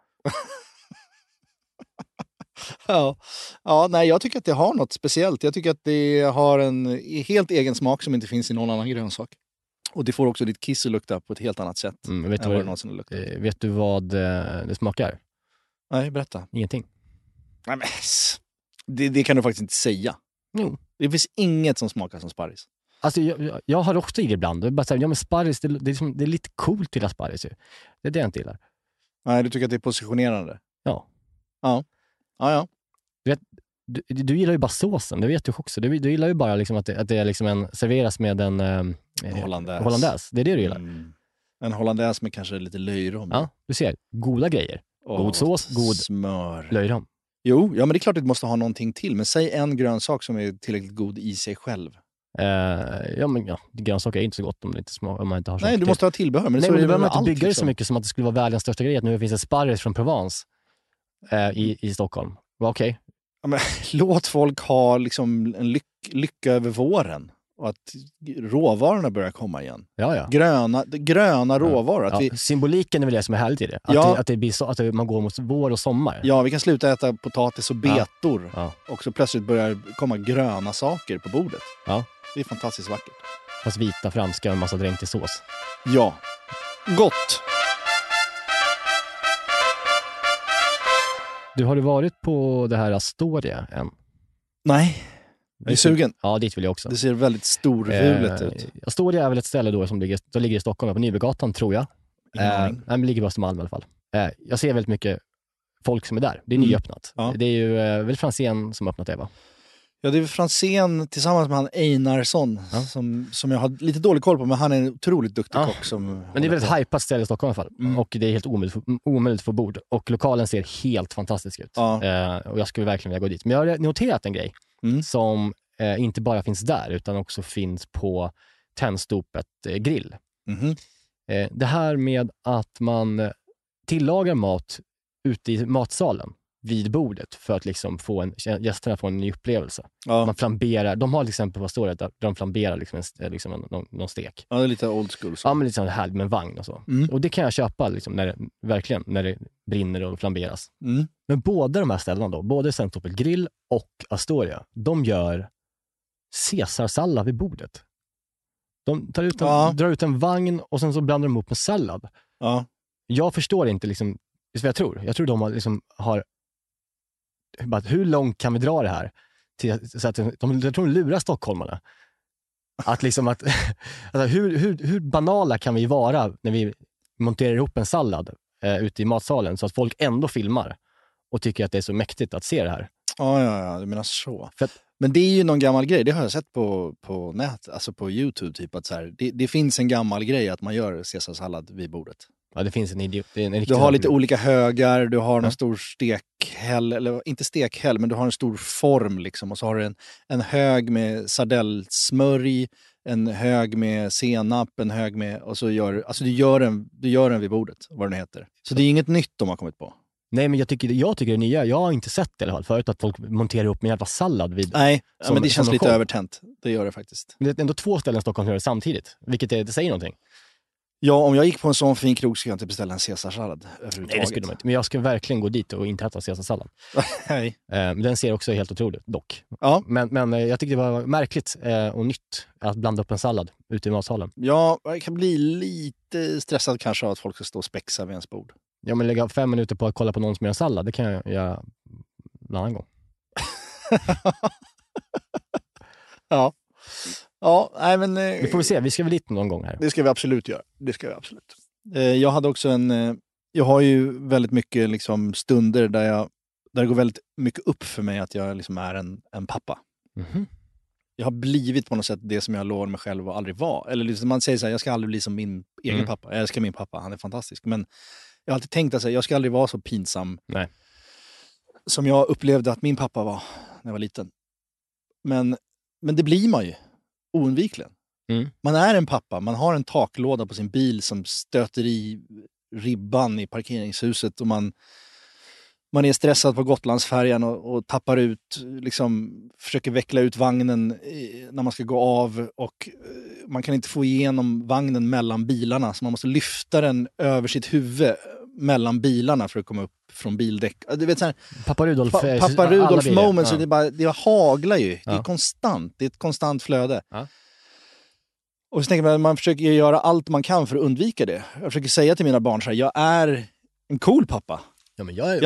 Nej, jag tycker att det har något speciellt. Jag tycker att det har en helt egen smak som inte finns i någon annan grönsak. Och det får också ditt kiss att lukta på ett helt annat sätt. Vet du vad det smakar? Nej, berätta. Ingenting. Nej, men det kan du faktiskt inte säga. Jo. Det finns inget som smakar som sparris. Alltså jag har också i det ibland. Jag bara säger, men sparris, det är lite coolt till sparris. Det är det jag inte gillar. Nej, du tycker att det är positionerande? Ja. Du vet, du gillar ju bara såsen, det vet du också. Du gillar ju bara liksom att det är liksom serveras med en hollandaise. Det är det du gillar. En hollandaise med kanske lite löjrom. Ja, du ser. Goda grejer. God sås, god smör. Löjrom. Jo, ja, men det är klart att du måste ha någonting till. Men säg en grönsak som är tillräckligt god i sig själv. Grönsaker är inte så gott om det inte om man inte har. Nej, du måste ha tillbehör. Men nej, så men är det behöver man inte allt, bygga det liksom. så mycket som att det skulle vara världens största grej. Att nu finns det sparris från Provence i Stockholm. Okej. Ja, men låt folk ha liksom en lycka över våren. Och att råvarorna börjar komma igen. Ja. Gröna råvaror. Att symboliken är väl det som är härligt i det. Att det blir så att man går mot vår och sommar. Ja, vi kan sluta äta potatis och betor. Ja. Och så plötsligt börjar komma gröna saker på bordet. Ja. Det är fantastiskt vackert. Fast vita, franska och en massa dränkt i sås. Ja. Gott! Har du varit på det här Astoria än? Nej. Jag är sugen. Ja, dit vill jag också. Det ser väldigt storvulet ut. Astoria är väl ett ställe då som ligger i Stockholm, på Nybygatan, tror jag. Det ligger bara i Malmö i alla fall. Jag ser väldigt mycket folk som är där. Det är nyöppnat. Ja. Det är ju väl Franzén som öppnat det, va? Ja, det är Franzén tillsammans med han Einarsson som jag har lite dålig koll på, men han är en otroligt duktig kock. Men det är väldigt hypat ställe i Stockholm i alla fall. Och det är helt omöjligt att få bord. Och lokalen ser helt fantastisk ut. Ja. Och jag skulle verkligen vilja gå dit. Men jag har noterat en grej som inte bara finns där utan också finns på Tennstopet grill. Det här med att man tillagar mat ute i matsalen vid bordet för att liksom gästerna får en ny upplevelse. Ja. Man flamberar, de har till exempel, vad står det, där de flamberar liksom någon stek. Ja, det är lite old school. Så. Ja, men lite sån här med en vagn och så. Och det kan jag köpa liksom, när det brinner och flamberas. Men båda de här ställena då, både Centropel Grill och Astoria, de gör caesarsallad vid bordet. De drar ut en vagn och sen så blandar de upp med sallad. Ja. Jag förstår inte liksom, det är vad jag tror. Jag tror de har bara, hur långt kan vi dra det här? Så att jag tror de lurar stockholmarna. Att liksom att alltså hur banala kan vi vara när vi monterar ihop en sallad ute i matsalen så att folk ändå filmar och tycker att det är så mäktigt att se det här. Ja, du menar så. Men det är ju någon gammal grej, det har jag sett på nät, alltså på YouTube typ, att så här, det finns en gammal grej att man gör caesarsallad vid bordet. Ja, det finns en idiot. Du har lite olika högar, du har någon stor stekhäll, eller inte stekhäll, men du har en stor form liksom, och så har du en hög med sardellsmörj, en hög med senap, en hög med, och så du gör den vid bordet, vad den heter. Så det är inget nytt de har kommit på. Nej, men jag tycker det är nya. Jag har inte sett det i alla fall förut, att folk monterar upp med jävla sallad vid. Nej, men det känns lite övertänt. Det gör det faktiskt. Men det är ändå 2 ställen i Stockholm som gör det samtidigt, vilket det säger någonting. Ja, om jag gick på en sån fin krog skulle jag inte beställa en caesarsallad överhuvudtaget. Nej, det skulle man inte. Men jag ska verkligen gå dit och inte äta caesarsallad. Nej. Den ser också helt otroligt, dock. Ja. Men jag tyckte det var märkligt och nytt att blanda upp en sallad ute i matsalen. Ja, jag kan bli lite stressad kanske av att folk ska stå och spexa vid ens bord. Ja, men lägga 5 minuter på att kolla på någon som gör en sallad, det kan jag göra en annan gång. Ja. Ja, nej men... Vi får se, vi ska väl dit någon gång här. Det ska vi absolut göra. Jag hade också jag har ju väldigt mycket liksom stunder där det går väldigt mycket upp för mig att jag liksom är en pappa. Mm-hmm. Jag har blivit på något sätt det som jag lovar mig själv att aldrig vara. Eller liksom man säger så här, jag ska aldrig bli som min egen pappa. Jag älskar min pappa, han är fantastisk. Men jag har alltid tänkt att jag ska aldrig vara så pinsam. Nej. Som jag upplevde att min pappa var när jag var liten. Men det blir man ju. Oundvikligen. Man är en pappa, man har en taklåda på sin bil som stöter i ribban i parkeringshuset och man är stressad på Gotlandsfärjan och tappar ut, liksom försöker veckla ut vagnen när man ska gå av, och man kan inte få igenom vagnen mellan bilarna, så man måste lyfta den över sitt huvud mellan bilarna för att komma upp från bildäck. Du vet, så här, Pappa Rudolf moment, så det haglar ju. Det är konstant, det är ett konstant flöde. Ja. Och så tänker man försöker göra allt man kan för att undvika det. Jag försöker säga till mina barn så här, jag är en cool pappa. Ja, men jag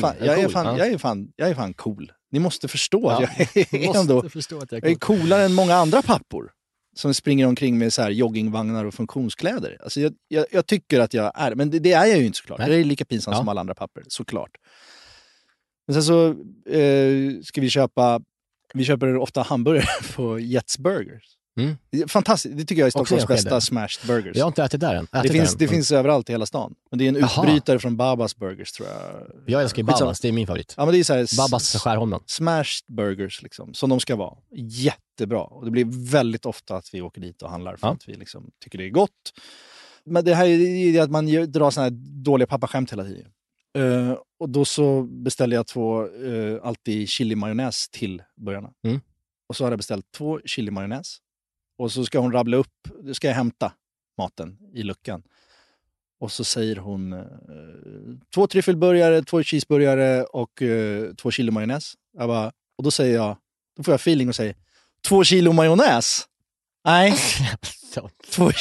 är fan cool. Ni måste förstå att jag är coolare än många andra pappor som springer omkring med så här joggingvagnar och funktionskläder. Alltså jag tycker att jag är, men det är jag ju inte såklart. Nej. Det är lika pinsamt som alla andra pappor, såklart. Men sen så ska vi köper ofta hamburgare på Jets Burgers. Fantastiskt, det tycker jag är Stockholms bästa smashed burgers. Jag har inte ätit där än. Det finns överallt i hela stan. Men det är en utbrytare från Babas Burgers, tror jag. Jag älskar Babas, det är min favorit. Ja, men det är så här, Babas Skärholmen. Smashed burgers, liksom, som de ska vara. Jättebra. Och det blir väldigt ofta att vi åker dit och handlar för att vi liksom tycker det är gott. Men det här är att man drar såna här dåliga pappaskämt hela tiden. Och då så beställde jag 2 alltid chili-majonnäs till burgarna. Och så har jag beställt 2 chili-majonnäs. Och så ska hon rabbla upp, ska jag hämta maten i luckan. Och så säger hon 2 tryffelburgare, 2 cheeseburgare och 2 kilo majonnäs. Och då säger jag, då får jag feeling och säger 2 kilo majonnäs? Nej. 2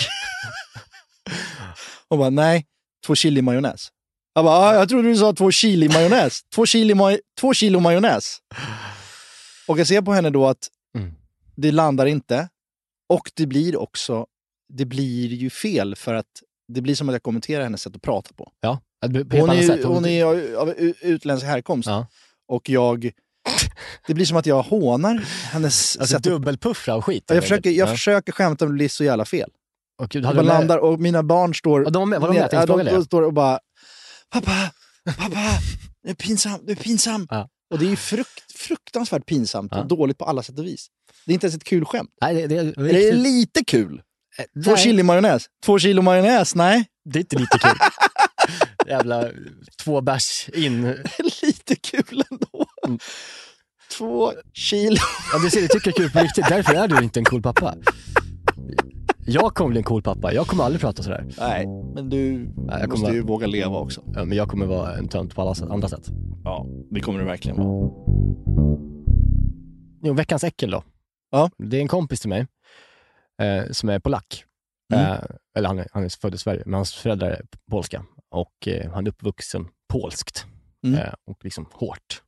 och bara, nej, 2 kilo majonnäs. Jag trodde du sa 2 kilo majonnäs. 2 kilo majonnäs. Och jag ser på henne då att det landar inte. Och det blir ju fel, för att det blir som att jag kommenterar hennes sätt att prata på. Ja, hon är av utländsk härkomst. Ja. Och det blir som att jag hånar hennes sätt. Dubbelpuffra och skit. Jag försöker skämta, men det blir så jävla fel. Och och mina barn står... De står och bara, pappa, det är pinsam. Ja. Och det är ju fruktansvärt pinsamt och dåligt på alla sätt och vis. Det är inte ens ett kul skämt. Nej, det är lite kul. 2 kilo majonnäs. 2 kilo majonnäs, nej. Det är inte lite kul. Jävla 2 bärs in. lite kul ändå. 2 kilo. Ja, du ser, du tycker kul på riktigt. Därför är du inte en cool pappa. Jag kommer bli en cool pappa. Jag kommer aldrig prata sådär. Nej, men du måste ju våga leva också. Ja, men jag kommer vara en tönt på alla andra sätt. Ja, det kommer du verkligen vara. Jo, veckans äckel då. Ja. Det är en kompis till mig som är polack. Eller han är född i Sverige, men hans föräldrar är polska. Och han är uppvuxen polskt. Och liksom hårt.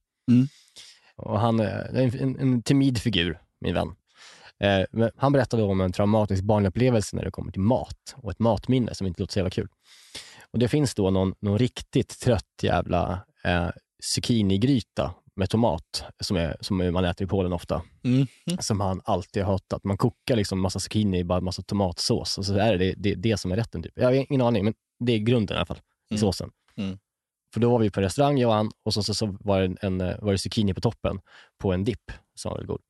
Och han är en timid figur, min vän. Men han berättade om en traumatisk barnupplevelse när det kommer till mat. Och ett matminne som inte låter så jävla kul. Och det finns då någon riktigt trött jävla zucchinigryta med tomat som man äter i Polen ofta. Som han alltid har hatat. Man kokar liksom massa zucchini i bara massa tomatsås. Och så är det som är rätten typ. Jag har ingen aning, men det är grunden i alla fall. I såsen. För då var vi på en restaurang, jag och han. Och så var det zucchini på toppen. På en dipp. Som var väldigt god.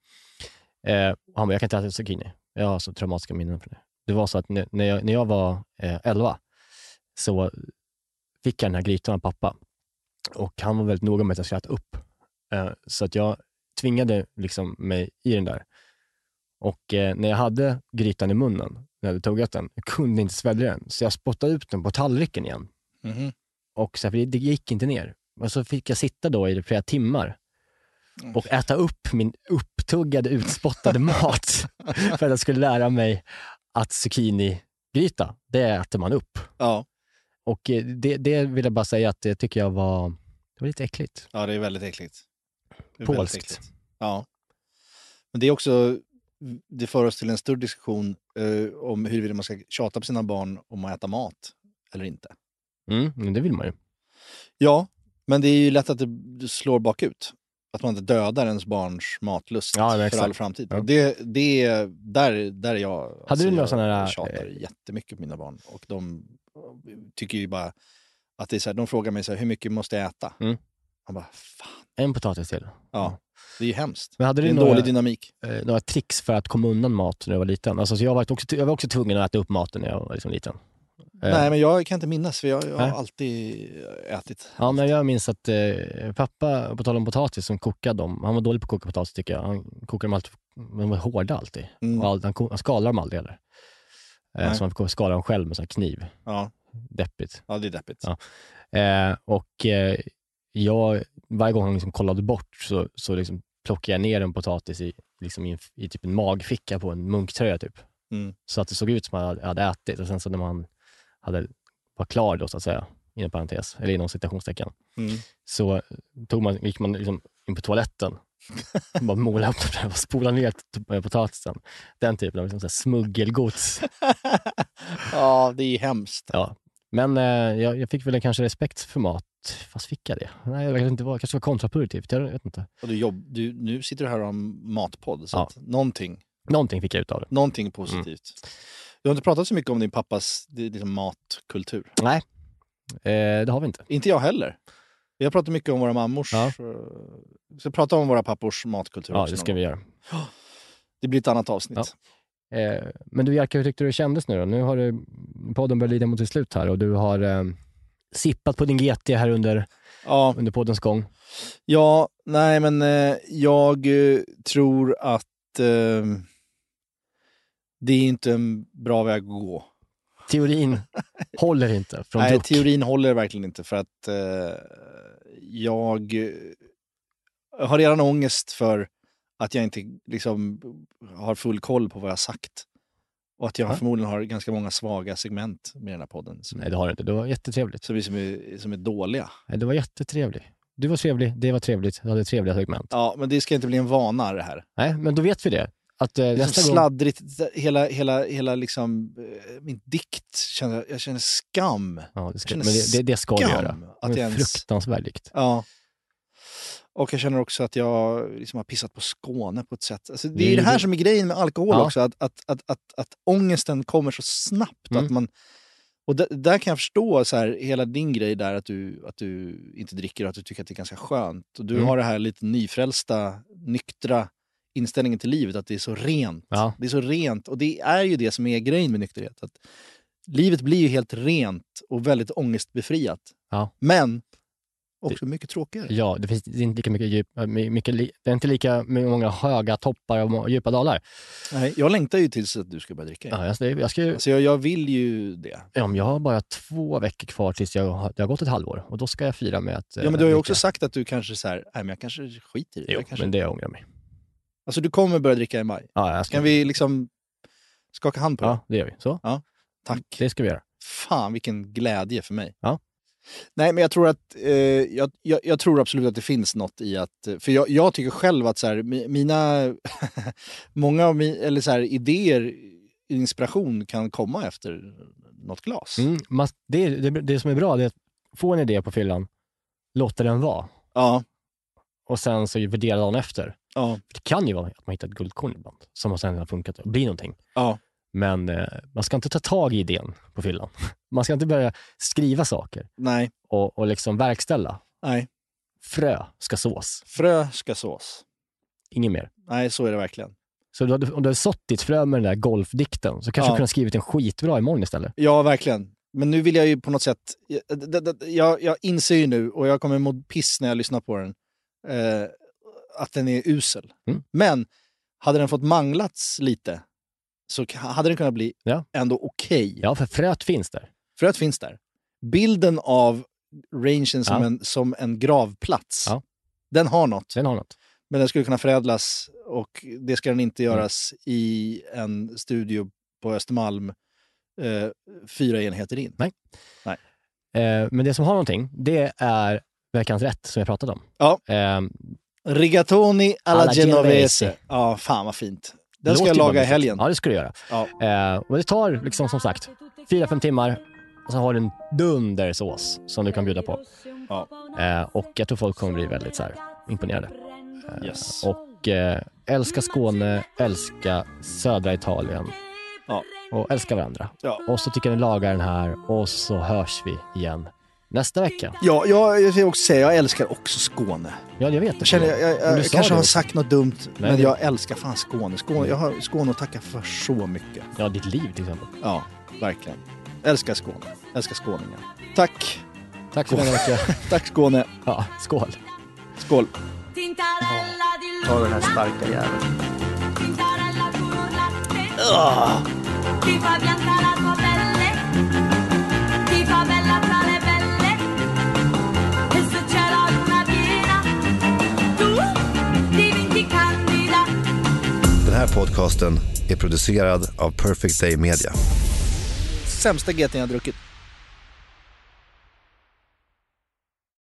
Och han bara, jag kan inte äta zucchini. Jag har så traumatiska minnen för det. Det var så att när jag var 11 så fick jag den här grytan av pappa. Och han var väldigt noga med att jag skulle äta upp. Så att jag tvingade liksom mig i den där. Och när jag hade grytan i munnen, när jag hade tuggat den, jag kunde inte svälja den. Så jag spottade ut den på tallriken igen. Och så det gick inte ner. Och så fick jag sitta då i flera timmar och äta upp min upptuggade, utspottade mat. För att jag skulle lära mig att zucchini-gryta, det äter man upp. Ja. Och det vill jag bara säga att det tycker jag var lite äckligt. Ja, det är väldigt äckligt. Polskt. Ja. Men det är också, det för oss till en större diskussion om huruvida man ska tjata på sina barn om att äta mat eller inte. Men det vill man ju. Ja, men det är ju lätt att det slår bakut. Att man inte dödar ens barns matlust för all framtid. Ja. Det är där jag, hade du några sådana där tjatar jättemycket på mina barn. Och de tycker ju bara att det är så här, de frågar mig så här, hur mycket måste jag äta? Jag bara, fan. En potatis till. Ja, det är ju hemskt. Men hade det är en dålig dynamik. Några tricks för att komma undan mat när jag var liten? Alltså, så jag var också tvungen att äta upp maten när jag var liksom liten. Nej, men jag kan inte minnas, för jag har alltid ätit. Ja, men jag minns att pappa, på tal om potatis, som kokade dem. Han var dålig på att koka potatis, tycker jag. Han kokade dem alltid, de var hårda alltid. Och han skalade dem aldrig heller. Så man fick skala dem själv med sån här kniv. Ja. Deppigt. Ja, det är deppigt. Ja. Jag, varje gång han liksom kollade bort så liksom plockade jag ner en potatis i typ en magficka på en munktröja typ. Så att det såg ut som att jag hade ätit. Och sen så när man var klar då, så att säga, inom parentes, eller inom citationstecken, så gick man liksom in på toaletten och bara målade upp och spolade ner potatisen. Den typen av liksom så här smuggelgods. Ja, det är hemskt. Ja. Men jag fick väl kanske respekt för mat. Fast fick jag det? Nej, jag vet inte, kanske var kontraproduktivt. Jag vet inte. Och nu sitter du här om matpodd, så att någonting fick jag ut av det. Någonting positivt. Du har inte pratat så mycket om din pappas liksom matkultur. Nej, det har vi inte. Inte jag heller. Vi har pratat mycket om våra mammors. Ja. Så prata om våra pappors matkultur. Ja, det ska vi göra. Det blir ett annat avsnitt. Ja. Men du, Jerka, hur tyckte du det kändes nu då? Nu har podden börjat lida mot sitt slut här och du har sippat på din GT här under poddens gång. Ja, nej men jag tror att det är inte en bra väg att gå. Teorin håller inte från Nej, druck. Teorin håller verkligen inte, för att jag har redan ångest för att jag inte liksom har full koll på vad jag har sagt. Och att jag förmodligen har ganska många svaga segment med den här podden. Nej, det har du inte. Det var jättetrevligt. Så vi som är dåliga. Nej, det var jättetrevligt. Du var trevlig, det var trevligt. Du hade trevliga segment. Ja, men det ska inte bli en vana det här. Nej, men då vet vi det. Att det är nästa gång... sladdrigt, hela liksom min dikt, jag känner skam. Ja, det ska du göra. Att det är en fruktansvärd dikt. Ja. Och jag känner också att jag liksom har pissat på Skåne på ett sätt. Alltså, det är det här som är grejen med alkohol också. Att ångesten kommer så snabbt. Att man, och där kan jag förstå så här, hela din grej där. Att du inte dricker och att du tycker att det är ganska skönt. Och du har det här lite nyfrälsta, nyktra inställningen till livet. Att det är så rent. Ja. Det är så rent. Och det är ju det som är grejen med nykterhet. Att livet blir ju helt rent och väldigt ångestbefriat. Ja. Men också mycket tråkigare. Ja, det finns inte lika mycket djup, det är inte lika många höga toppar och djupa dalar. Nej, jag längtar ju tills att du ska börja dricka. Ja, jag vill ju det. Ja, jag har bara 2 veckor kvar tills jag har gått ett halvår. Och då ska jag fira med att... Ja, men du har ju också sagt att du kanske så här, nej men jag kanske skiter i det. Jo, men det ångrar mig. Alltså du kommer börja dricka i maj? Ja, kan vi liksom skaka hand på det? Ja, det gör vi. Så? Ja, tack. Det ska vi göra. Fan, vilken glädje för mig. Ja. Nej, men jag tror att jag tror absolut att det finns något i att, för jag tycker själv att så här, mina många av eller så här, idéer, inspiration kan komma efter något glas. Det som är bra är att få en idé på fyllan, låta den vara. Ja. Och sen så värdera dagen efter. Ja. Det kan ju vara att man hittar ett guldkorn ibland som sen har funkat och blir någonting. Ja. Men man ska inte ta tag i idén på fyllan. Man ska inte börja skriva saker. Nej. Och liksom verkställa. Nej. Frö ska sås. Frö ska sås. Inget mer. Nej, så är det verkligen. Så om du har sått ditt frö med den där golfdikten så kanske du kunde ha skrivit en skitbra imorgon istället. Ja, verkligen. Men nu vill jag ju på något sätt... Jag inser ju nu, och jag kommer må piss när jag lyssnar på den, att den är usel. Men hade den fått manglats lite så hade den kunnat bli ändå okej. Ja, för fröet finns där. Fröet finns där. Bilden av rangen som en gravplats, den har något. Men den skulle kunna förädlas, och det ska den inte göras i en studio på Östermalm 4 enheter in. Nej. Men det som har någonting, det är veckans rätt som jag pratade om. Ja. Rigatoni alla genovese. Ja, fan vad fint. Den ska jag laga i helgen. Ja, det ska du göra. Ja. Och det tar liksom som sagt 4-5 timmar, och så har du en dundersås som du kan bjuda på. Ja. Och jag tror folk kommer bli väldigt så här imponerade. Yes. Och älska Skåne, älska södra Italien. Ja. Och älska varandra. Ja. Och så tycker jag ni lagar den här, och så hörs vi igen nästa vecka. Ja, jag vill också säga, jag älskar också Skåne. Ja, jag vet. Jag känner, jag kanske har sagt något dumt, men jag älskar fan Skåne. Jag har Skåne att tacka för så mycket. Ja, ditt liv till exempel. Ja, verkligen. Älskar Skåne. Älskar skåningar. Tack. Tack för den veckan. Tack Skåne. Ja, skål. Skål. Ta den här starka jäveln. Ti fa bianca la tua pelle, ti fa bella tra le belle, e se c'è la luna piena, tu diventi candida. Den här podcasten är producerad av Perfect Day Media. Sämsta GT jag har druckit.